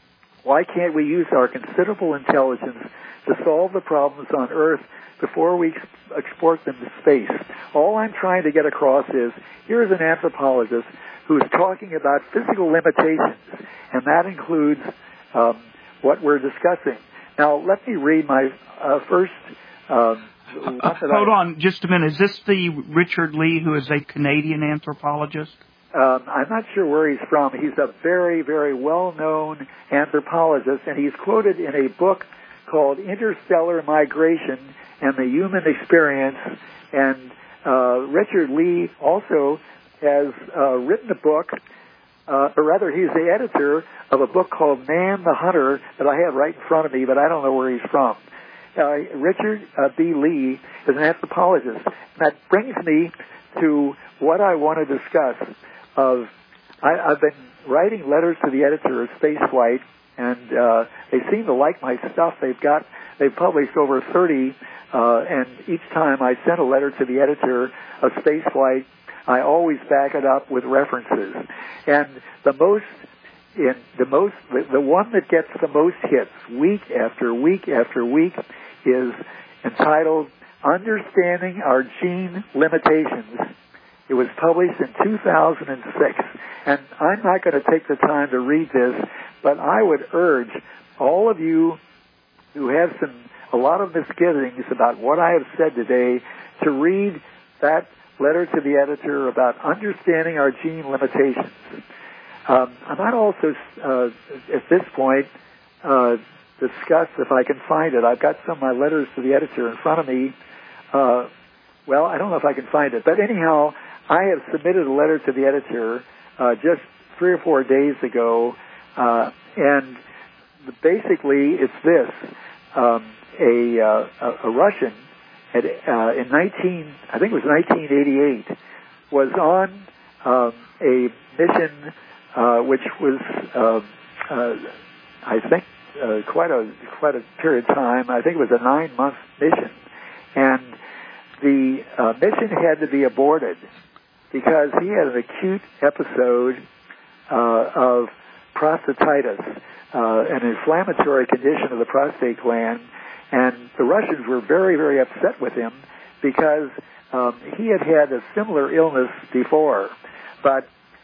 why can't we use our considerable intelligence to solve the problems on Earth before we export them to space? All I'm trying to get across is, here's an anthropologist who's talking about physical limitations, and that includes um, what we're discussing. Now, let me read my uh, first... Um,
uh, hold I, on just a minute. Is this the Richard Lee, who is a Canadian anthropologist?
Um, I'm not sure where he's from. He's a very, very well-known anthropologist, and he's quoted in a book called Interstellar Migration and the Human Experience. And uh, Richard Lee also has uh, written a book, uh, or rather he's the editor of a book called Man the Hunter that I have right in front of me, but I don't know where he's from. Uh, Richard uh, B. Lee is an anthropologist. And that brings me to what I want to discuss. Of, I, I've been writing letters to the editor of Spaceflight, and uh, they seem to like my stuff. They've got, they've published over thirty, uh, and each time I send a letter to the editor of Spaceflight, I always back it up with references. And the most, in the most, the, the one that gets the most hits week after week after week is entitled "Understanding Our Gene Limitations." It was published in two thousand six, and I'm not going to take the time to read this, but I would urge all of you who have some a lot of misgivings about what I have said today to read that letter to the editor about understanding our gene limitations. Um, I might also, uh, at this point, uh, discuss, if I can find it, I've got some of my letters to the editor in front of me. Uh, well, I don't know if I can find it, but anyhow, I have submitted a letter to the editor uh, just three or four days ago, uh, and basically it's this. Um, a, uh, a Russian had, uh, in nineteen, I think it was nineteen eighty-eight, was on um, a mission uh, which was, uh, uh, I think, uh, quite a quite a period of time. I think it was a nine-month mission, and the uh, mission had to be aborted because he had an acute episode uh, of prostatitis, uh, an inflammatory condition of the prostate gland, and the Russians were very, very upset with him because um, he had had a similar illness before, but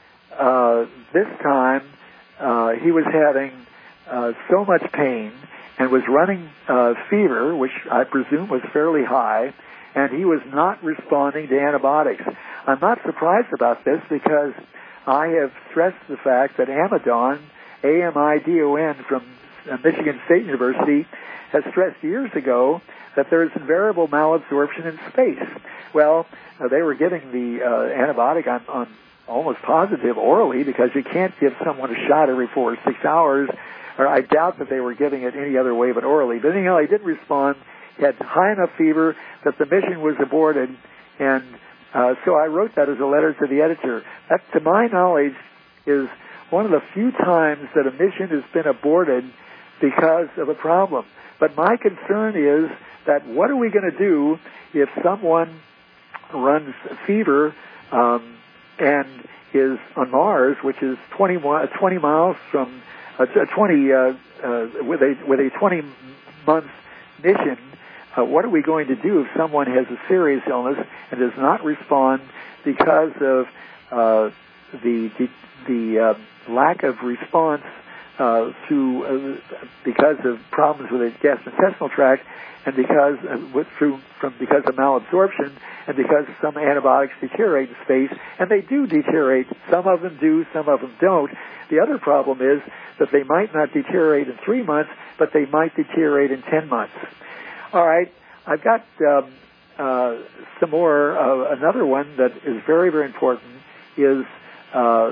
uh, this time uh, he was having uh, so much pain and was running uh, fever, which I presume was fairly high, and he was not responding to antibiotics. I'm not surprised about this because I have stressed the fact that Amidon, A M I D O N from Michigan State University, has stressed years ago that there is invariable malabsorption in space. Well, uh, they were giving the uh, antibiotic, I'm, I'm almost positive, orally, because you can't give someone a shot every four or six hours, or I doubt that they were giving it any other way but orally. But anyhow, he didn't respond. He had high enough fever that the mission was aborted, and uh, so I wrote that as a letter to the editor. That, to my knowledge, is one of the few times that a mission has been aborted because of a problem. But my concern is that what are we going to do if someone runs fever um, and is on Mars, which is twenty, twenty miles from uh, twenty uh, uh, with a with a twenty month mission? Uh, what are we going to do if someone has a serious illness and does not respond because of uh, the the, the uh, lack of response uh, to uh, because of problems with the gastrointestinal tract, and because uh, with, through from because of malabsorption, and because some antibiotics deteriorate in space, and they do deteriorate. Some of them do, some of them don't. The other problem is that they might not deteriorate in three months, but they might deteriorate in ten months. All right, I've got um, uh, some more. Uh, another one that is very, very important is, uh,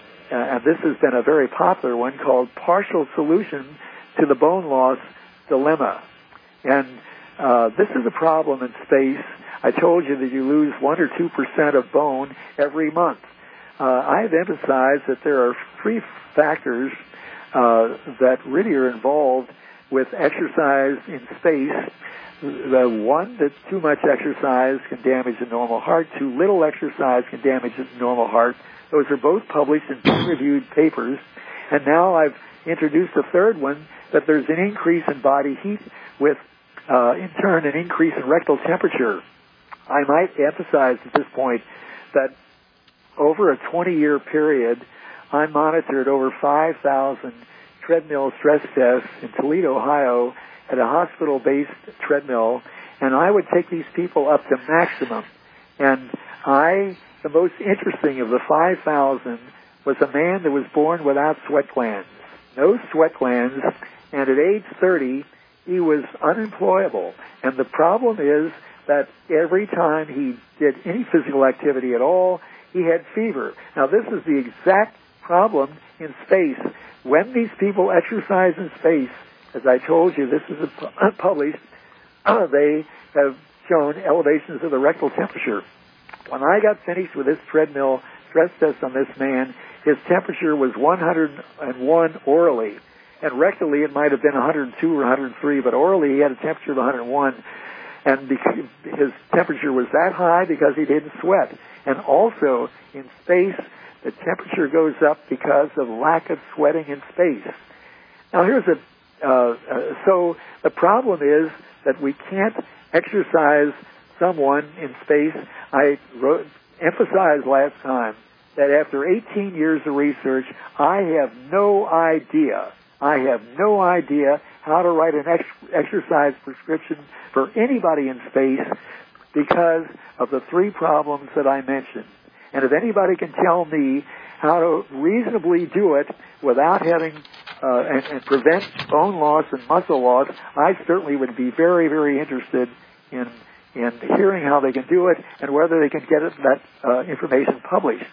and this has been a very popular one, called Partial Solution to the Bone Loss Dilemma. And uh, this is a problem in space. I told you that you lose one or two percent of bone every month. Uh, I have emphasized that there are three factors uh, that really are involved with exercise in space. The one, that too much exercise can damage the normal heart. Too little exercise can damage the normal heart. Those are both published in peer-reviewed papers. And now I've introduced a third one, that there's an increase in body heat with, uh, in turn, an increase in rectal temperature. I might emphasize at this point that over a twenty-year period, I monitored over five thousand treadmill stress tests in Toledo, Ohio, at a hospital-based treadmill, and I would take these people up to maximum. And I, the most interesting of the five thousand was a man that was born without sweat glands, no sweat glands, and at age thirty, he was unemployable. And the problem is that every time he did any physical activity at all, he had fever. Now, this is the exact problem in space. When these people exercise in space, as I told you, this is published, uh, they have shown elevations of the rectal temperature. When I got finished with this treadmill stress test on this man, his temperature was one hundred one orally. And rectally, it might have been one hundred two or one hundred three, but orally, he had a temperature of one hundred one. And his temperature was that high because he didn't sweat. And also, in space, the temperature goes up because of lack of sweating in space. Now, here's a, uh, uh, so the problem is that we can't exercise someone in space. I wrote, emphasized last time that after eighteen years of research, I have no idea, I have no idea how to write an ex- exercise prescription for anybody in space because of the three problems that I mentioned. And if anybody can tell me how to reasonably do it without having uh, and, and prevent bone loss and muscle loss, I certainly would be very, very interested in in hearing how they can do it and whether they can get it, that uh, information published.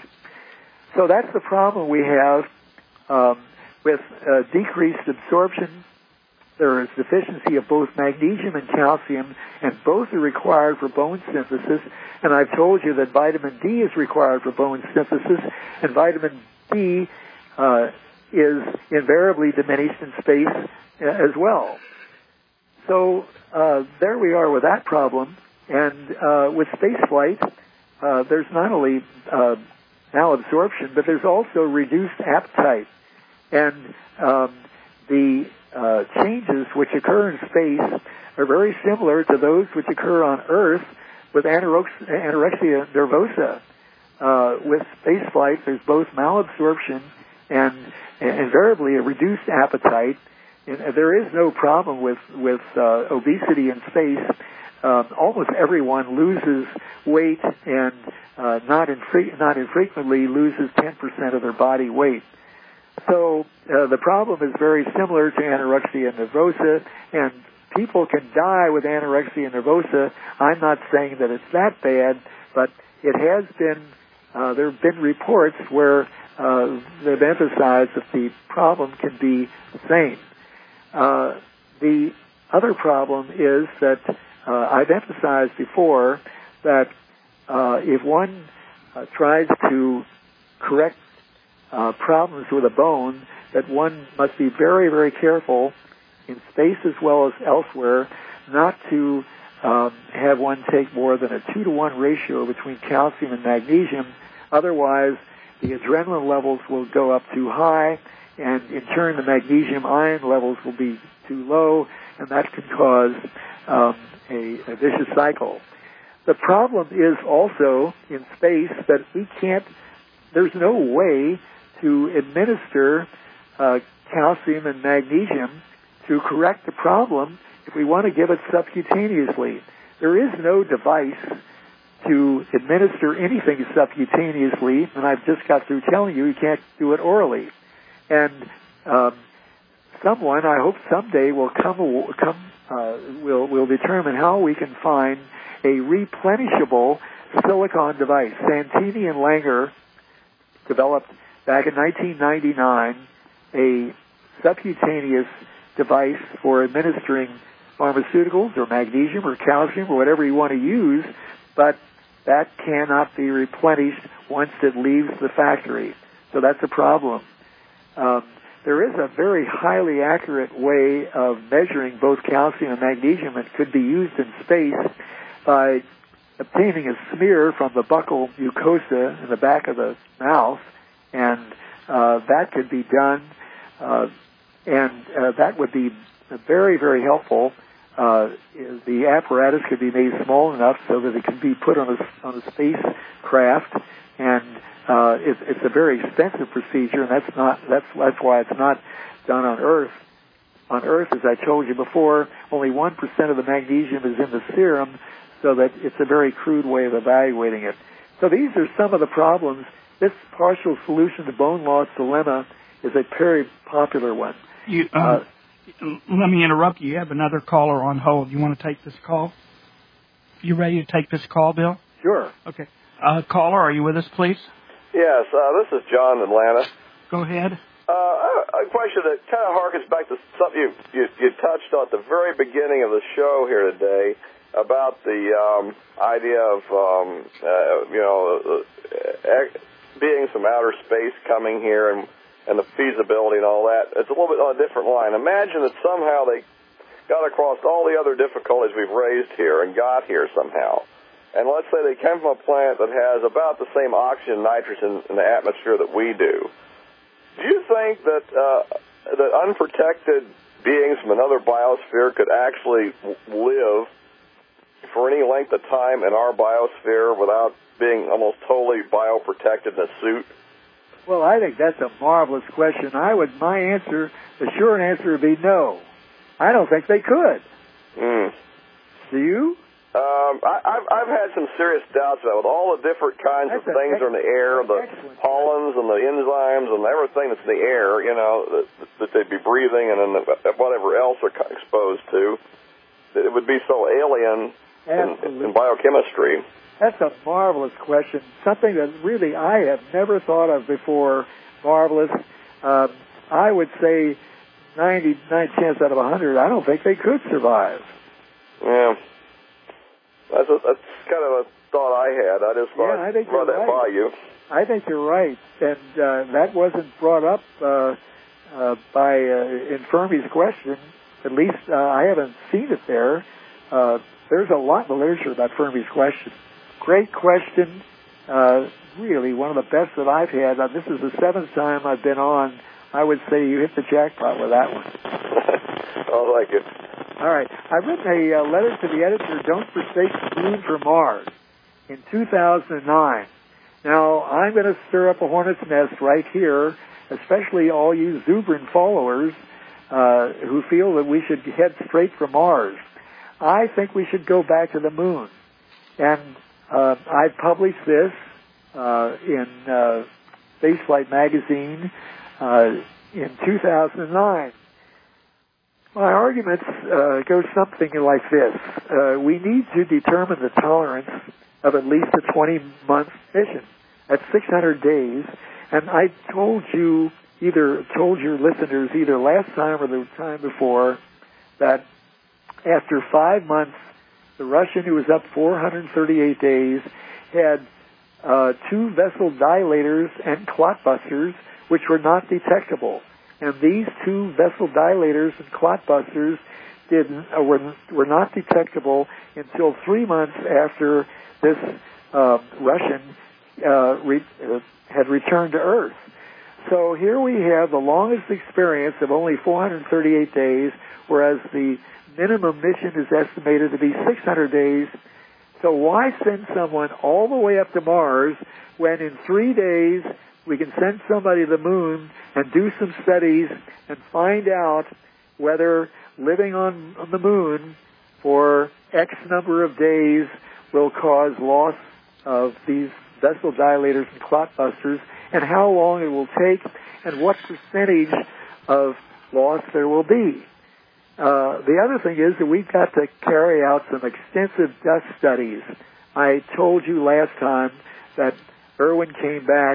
So that's the problem we have um, with uh, decreased absorption. There is deficiency of both magnesium and calcium, and both are required for bone synthesis. And I've told you that vitamin D is required for bone synthesis, and vitamin D uh, is invariably diminished in space uh, as well. So uh, there we are with that problem. And uh, with spaceflight, uh, there's not only uh, malabsorption, but there's also reduced appetite. And um, the uh, changes which occur in space are very similar to those which occur on Earth with anorexia, anorexia nervosa. Uh, with spaceflight, there's both malabsorption and, and invariably a reduced appetite. And there is no problem with, with uh, obesity in space. Um, almost everyone loses weight and uh, not, infre- not infrequently loses ten percent of their body weight. So uh, the problem is very similar to anorexia nervosa, and people can die with anorexia nervosa. I'm not saying that it's that bad, but it has been, uh, there have been reports where uh, they've emphasized that the problem can be the same. Uh, the other problem is that Uh, I've emphasized before that uh, if one uh, tries to correct uh, problems with a bone, that one must be very, very careful in space as well as elsewhere not to um, have one take more than a two to one ratio between calcium and magnesium. Otherwise, the adrenaline levels will go up too high, and in turn, the magnesium ion levels will be too low, and that can cause um, A, a vicious cycle. The problem is also in space that we can't, there's no way to administer uh, calcium and magnesium to correct the problem if we want to give it subcutaneously. There is no device to administer anything subcutaneously, and I've just got through telling you you can't do it orally. And um, someone, I hope someday, will come, come Uh, we'll, we'll determine how we can find a replenishable silicon device. Santini and Langer developed back in nineteen ninety-nine a subcutaneous device for administering pharmaceuticals or magnesium or calcium or whatever you want to use, but that cannot be replenished once it leaves the factory. So that's a problem. Um, there is a very highly accurate way of measuring both calcium and magnesium that could be used in space by obtaining a smear from the buccal mucosa in the back of the mouth, and uh, that could be done, uh, and uh, that would be very, very helpful. Uh, the apparatus could be made small enough so that it can be put on a, on a spacecraft, and uh, it, it's a very expensive procedure, and that's not that's that's why it's not done on Earth. On Earth, as I told you before, only one percent of the magnesium is in the serum, so that it's a very crude way of evaluating it. So these are some of the problems. This partial solution to bone loss dilemma is a very popular one.
You, um, uh, let me interrupt you. You have another caller on hold. You want to take this call? You ready to take this call, Bill?
Sure.
Okay. Uh, caller, are you with us, please?
Yes, uh, this is John in Atlanta.
Go ahead.
Uh, a question that kind of harkens back to something you, you, you touched on at the very beginning of the show here today about the um, idea of, um, uh, you know, uh, beings from outer space coming here and, and the feasibility and all that. It's a little bit on a different line. Imagine that somehow they got across all the other difficulties we've raised here and got here somehow. And let's say they came from a planet that has about the same oxygen and nitrogen in the atmosphere that we do. Do you think that uh, that unprotected beings from another biosphere could actually live for any length of time in our biosphere without being almost totally bioprotected in a suit?
Well, I think that's a marvelous question. I would, my answer, the short answer would be no. I don't think they could.
Mm.
Do you?
Um, I, I've, I've had some serious doubts about it. With all the different kinds
that's
of things
ex-
in the air, the pollens and the enzymes and everything that's in the air, you know, that, that they'd be breathing and then whatever else they're exposed to, that it would be so alien in, in biochemistry.
That's a marvelous question, something that really I have never thought of before. Marvelous. Um, I would say ninety-nine chance out of one hundred, I don't think they could survive.
Yeah. That's, a, that's kind of a thought I had. I just thought
yeah, I think
I'd run that
right.
by you.
I think you're right. And uh, that wasn't brought up uh, uh, by uh, in Fermi's question. At least uh, I haven't seen it there. Uh, there's a lot in the literature about Fermi's question. Great question. Uh, really, one of the best that I've had. Uh, this is the seventh time I've been on. I would say you hit the jackpot with that one.
I like it.
All right. I've written a uh, letter to the editor, Don't Forsake the Moon for Mars, in two thousand nine. Now, I'm going to stir up a hornet's nest right here, especially all you Zubrin followers uh, who feel that we should head straight for Mars. I think we should go back to the moon. And uh, I published this uh, in uh, Spaceflight magazine uh, in two thousand nine. My arguments uh, go something like this. Uh, we need to determine the tolerance of at least a twenty-month mission. That's six hundred days. And I told you, either told your listeners either last time or the time before, that after five months, the Russian, who was up four hundred thirty-eight days, had uh, two vessel dilators and clot busters, which were not detectable. And these two vessel dilators and clot busters did, uh, were, were not detectable until three months after this uh, Russian uh, re, uh, had returned to Earth. So here we have the longest experience of only four hundred thirty-eight days, whereas the minimum mission is estimated to be six hundred days. So why send someone all the way up to Mars when in three days we can send somebody to the moon and do some studies and find out whether living on, on the moon for X number of days will cause loss of these vessel dilators and clot busters, and how long it will take, and what percentage of loss there will be. Uh, the other thing is that we've got to carry out some extensive dust studies. I told you last time that Irwin came back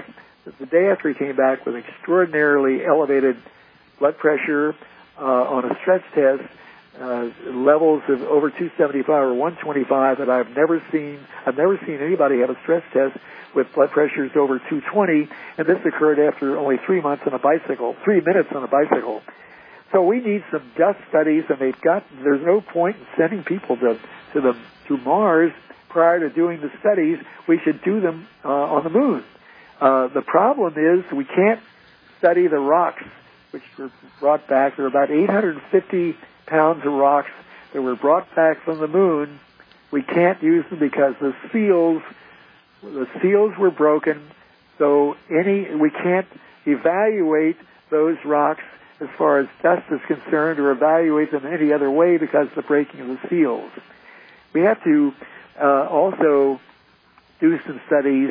the day after he came back with extraordinarily elevated blood pressure uh, on a stress test, uh, levels of over two seventy-five or one twenty-five that I've never seen. I've never seen anybody have a stress test with blood pressures over two twenty, and this occurred after only three months on a bicycle, three minutes on a bicycle. So we need some dust studies, and they've got. There's no point in sending people to to the to Mars prior to doing the studies. We should do them uh, on the moon. Uh, the problem is we can't study the rocks which were brought back. There are about eight hundred fifty pounds of rocks that were brought back from the moon. We can't use them because the seals, the seals were broken. So any, we can't evaluate those rocks as far as dust is concerned, or evaluate them any other way because of the breaking of the seals. We have to uh, also do some studies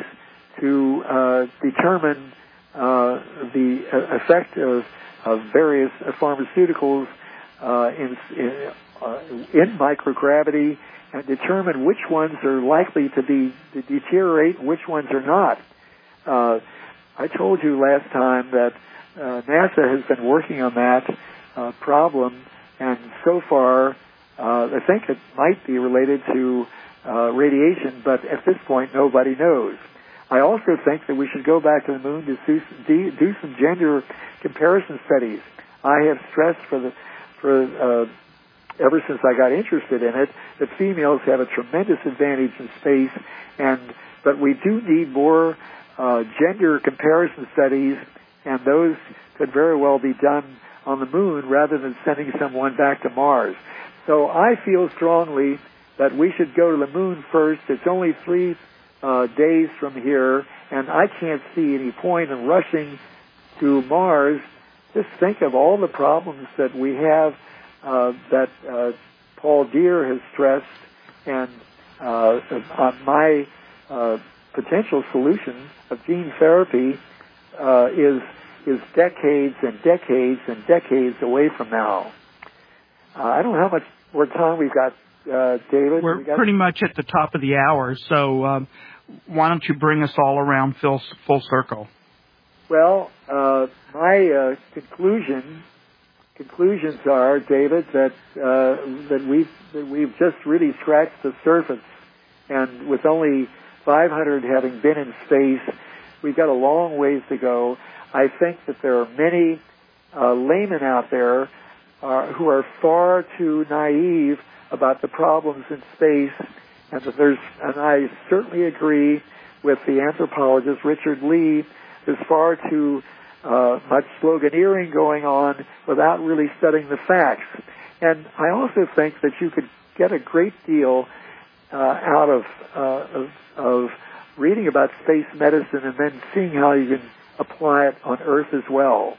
to uh, determine uh, the effect of, of various pharmaceuticals uh, in, in, uh, in microgravity, and determine which ones are likely to be to deteriorate, which ones are not. Uh, I told you last time that uh, NASA has been working on that uh, problem, and so far uh, I think it might be related to uh, radiation, but at this point nobody knows. I also think that we should go back to the moon to do, do some gender comparison studies. I have stressed for the for uh, ever since I got interested in it that females have a tremendous advantage in space, and but we do need more uh, gender comparison studies, and those could very well be done on the moon rather than sending someone back to Mars. So I feel strongly that we should go to the moon first. It's only three uh, days from here, and I can't see any point in rushing to Mars. Just think of all the problems that we have uh, that uh, Paul Deere has stressed, and uh, on my uh, potential solution of gene therapy uh, is is decades and decades and decades away from now. Uh, I don't know how much more time we've got, uh, David.
We're
we got...
pretty much at the top of the hour, so um, why don't you bring us all around full, full circle?
Well, uh, my uh, conclusion conclusions are, David, that uh, that we've that we've just really scratched the surface, and with only five hundred having been in space, we've got a long ways to go. I think that there are many uh, laymen out there uh, who are far too naive about the problems in space, and that there's, and I certainly agree with the anthropologist Richard Lee. There's far too uh, much sloganeering going on without really studying the facts. And I also think that you could get a great deal uh, out of, uh, of of reading about space medicine and then seeing how you can apply it on Earth as well.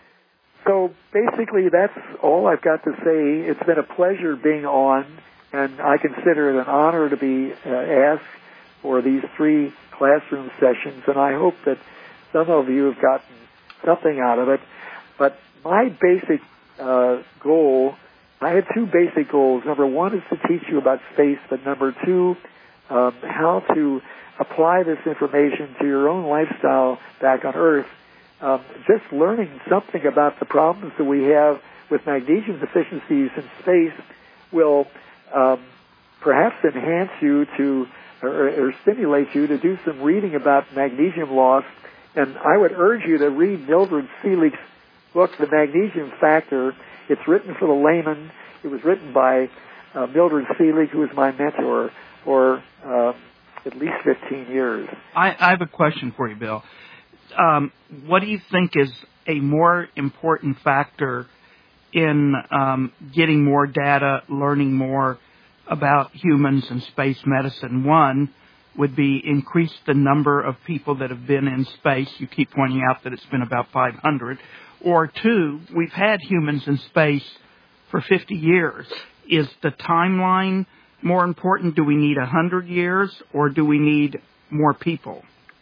So basically, that's all I've got to say. It's been a pleasure being on, and I consider it an honor to be uh, asked for these three classroom sessions, and I hope that some of you have gotten something out of it. But my basic uh, goal, I have two basic goals. Number one is to teach you about space, but number two, um, how to apply this information to your own lifestyle back on Earth. Um, just learning something about the problems that we have with magnesium deficiencies in space will um, perhaps enhance you to, or, or stimulate you to do some reading about magnesium loss. And I would urge you to read Mildred Selig's book, The Magnesium Factor. It's written for the layman. It was written by uh, Mildred Selig, who was my mentor for uh, at least fifteen years.
I, I have a question for you, Bill. Um, what do you think is a more important factor in um, getting more data, learning more about humans and space medicine? One would be increase the number of people that have been in space. You keep pointing out that it's been about five hundred. Or two, we've had humans in space for fifty years. Is the timeline more important? Do we need one hundred years, or do we need more people?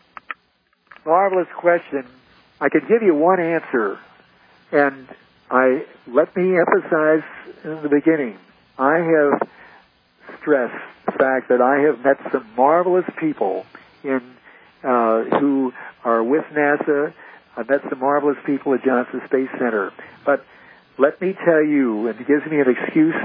Marvelous question. I could give you one answer, and I let me emphasize in the beginning, I have stressed the fact that I have met some marvelous people in uh, who are with NASA. I met some marvelous people at Johnson Space Center. But let me tell you, and it gives me an excuse,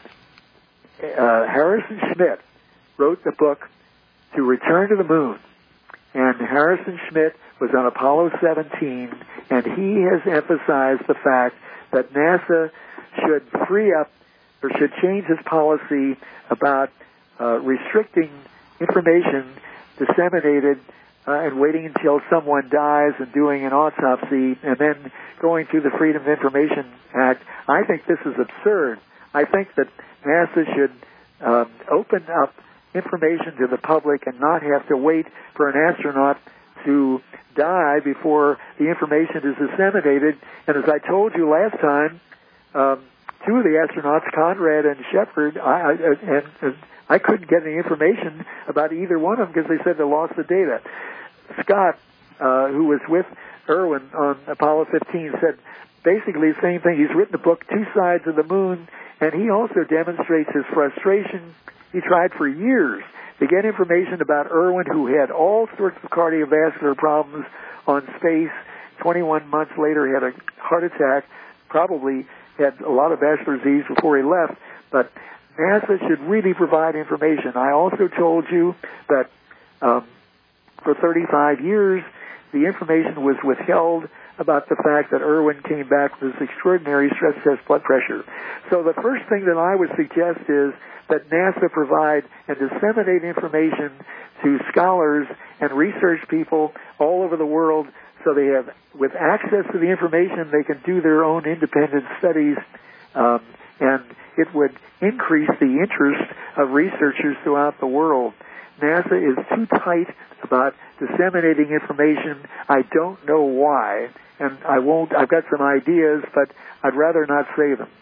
uh, Harrison Schmitt wrote the book To Return to the Moon. And Harrison Schmitt was on Apollo seventeen, and he has emphasized the fact that NASA should free up or should change its policy about uh, restricting information disseminated uh, and waiting until someone dies and doing an autopsy and then going through the Freedom of Information Act. I think this is absurd. I think that NASA should um, open up information to the public and not have to wait for an astronaut to die before the information is disseminated. And as I told you last time, um, two of the astronauts, Conrad and Shepard, I, I, and, and I couldn't get any information about either one of them because they said they lost the data. Scott, uh, who was with Irwin on Apollo fifteen, said basically the same thing. He's written a book, Two Sides of the Moon, and he also demonstrates his frustration. He tried for years to get information about Irwin, who had all sorts of cardiovascular problems on space. twenty-one months later, he had a heart attack, probably had a lot of vascular disease before he left. But NASA should really provide information. I also told you that um, for thirty-five years, the information was withheld about the fact that Irwin came back with this extraordinary stress test blood pressure. So the first thing that I would suggest is that NASA provide and disseminate information to scholars and research people all over the world so they have, with access to the information, they can do their own independent studies, um, and it would increase the interest of researchers throughout the world. NASA is too tight about disseminating information. I don't know why, and I won't, I've got some ideas, but I'd rather not say them.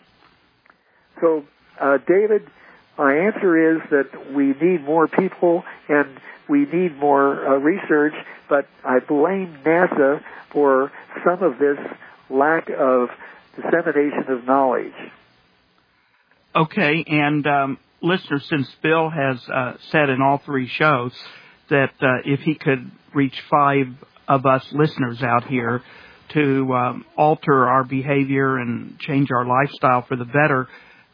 So, uh, David, my answer is that we need more people and we need more uh, research, but I blame NASA for some of this lack of dissemination of knowledge.
Okay, and um, listeners, since Bill has uh, said in all three shows that uh, if he could reach five of us listeners out here to um, alter our behavior and change our lifestyle for the better,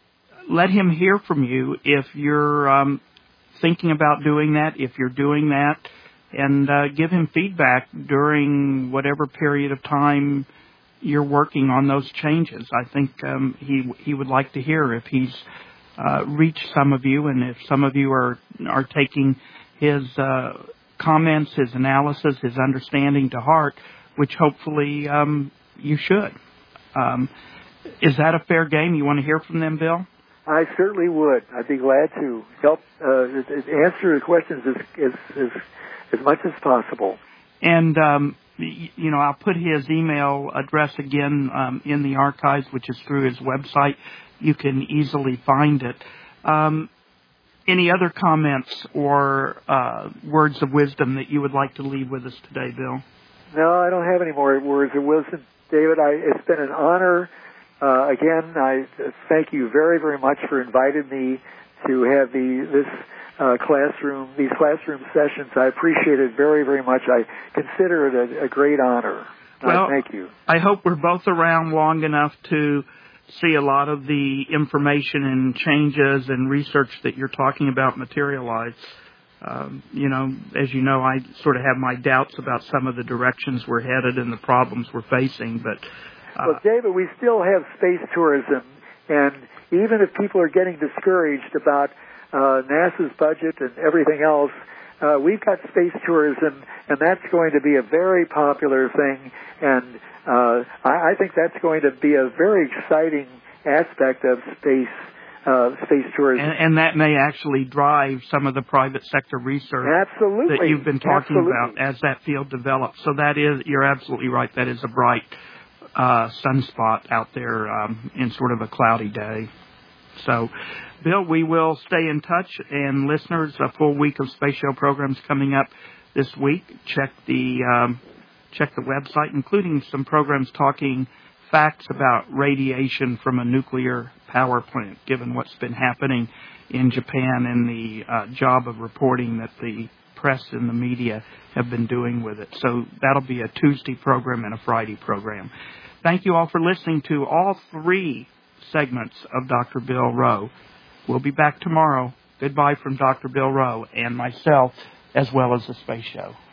let him hear from you if you're um, thinking about doing that, if you're doing that, and uh, give him feedback during whatever period of time you're working on those changes. I think um, he he would like to hear if he's uh, reached some of you, and if some of you are are taking his uh, comments, his analysis, his understanding to heart, which hopefully um, you should. Um, is that a fair game? You want to hear from them, Bill?
I certainly would. I'd be glad to help uh, answer the questions as, as, as, as much as possible.
And, um, you know, I'll put his email address again um, in the archives, which is through his website. You can easily find it. Um, any other comments or uh, words of wisdom that you would like to leave with us today, Bill?
No, I don't have any more words of wisdom, David. I, it's been an honor. Uh, again, I thank you very, very much for inviting me to have the this uh, classroom, these classroom sessions. I appreciate it very, very much. I consider it a, a great honor.
Well,
uh, thank you.
I hope we're both around long enough to see a lot of the information and changes and research that you're talking about materialize. Um, you know, as you know, I sort of have my doubts about some of the directions we're headed and the problems we're facing, but Uh,
well, David, we still have space tourism, and even if people are getting discouraged about uh, NASA's budget and everything else, uh, we've got space tourism, and that's going to be a very popular thing, and uh, I, I think that's going to be a very exciting aspect of space uh, space tourism.
And, and that may actually drive some of the private sector research
absolutely.
that you've been talking
absolutely.
about as that field develops. So that is, you're absolutely right, that is a bright Uh, sunspot out there um, in sort of a cloudy day. So, Bill, we will stay in touch, and listeners, a full week of Space Show programs coming up this week. Check the um, check the website, including some programs talking facts about radiation from a nuclear power plant, given what's been happening in Japan and the uh, job of reporting that the press and the media have been doing with it. So that'll be a Tuesday program and a Friday program. Thank you all for listening to all three segments of Doctor Bill Rowe. We'll be back tomorrow. Goodbye from Doctor Bill Rowe and myself, as well as the Space Show.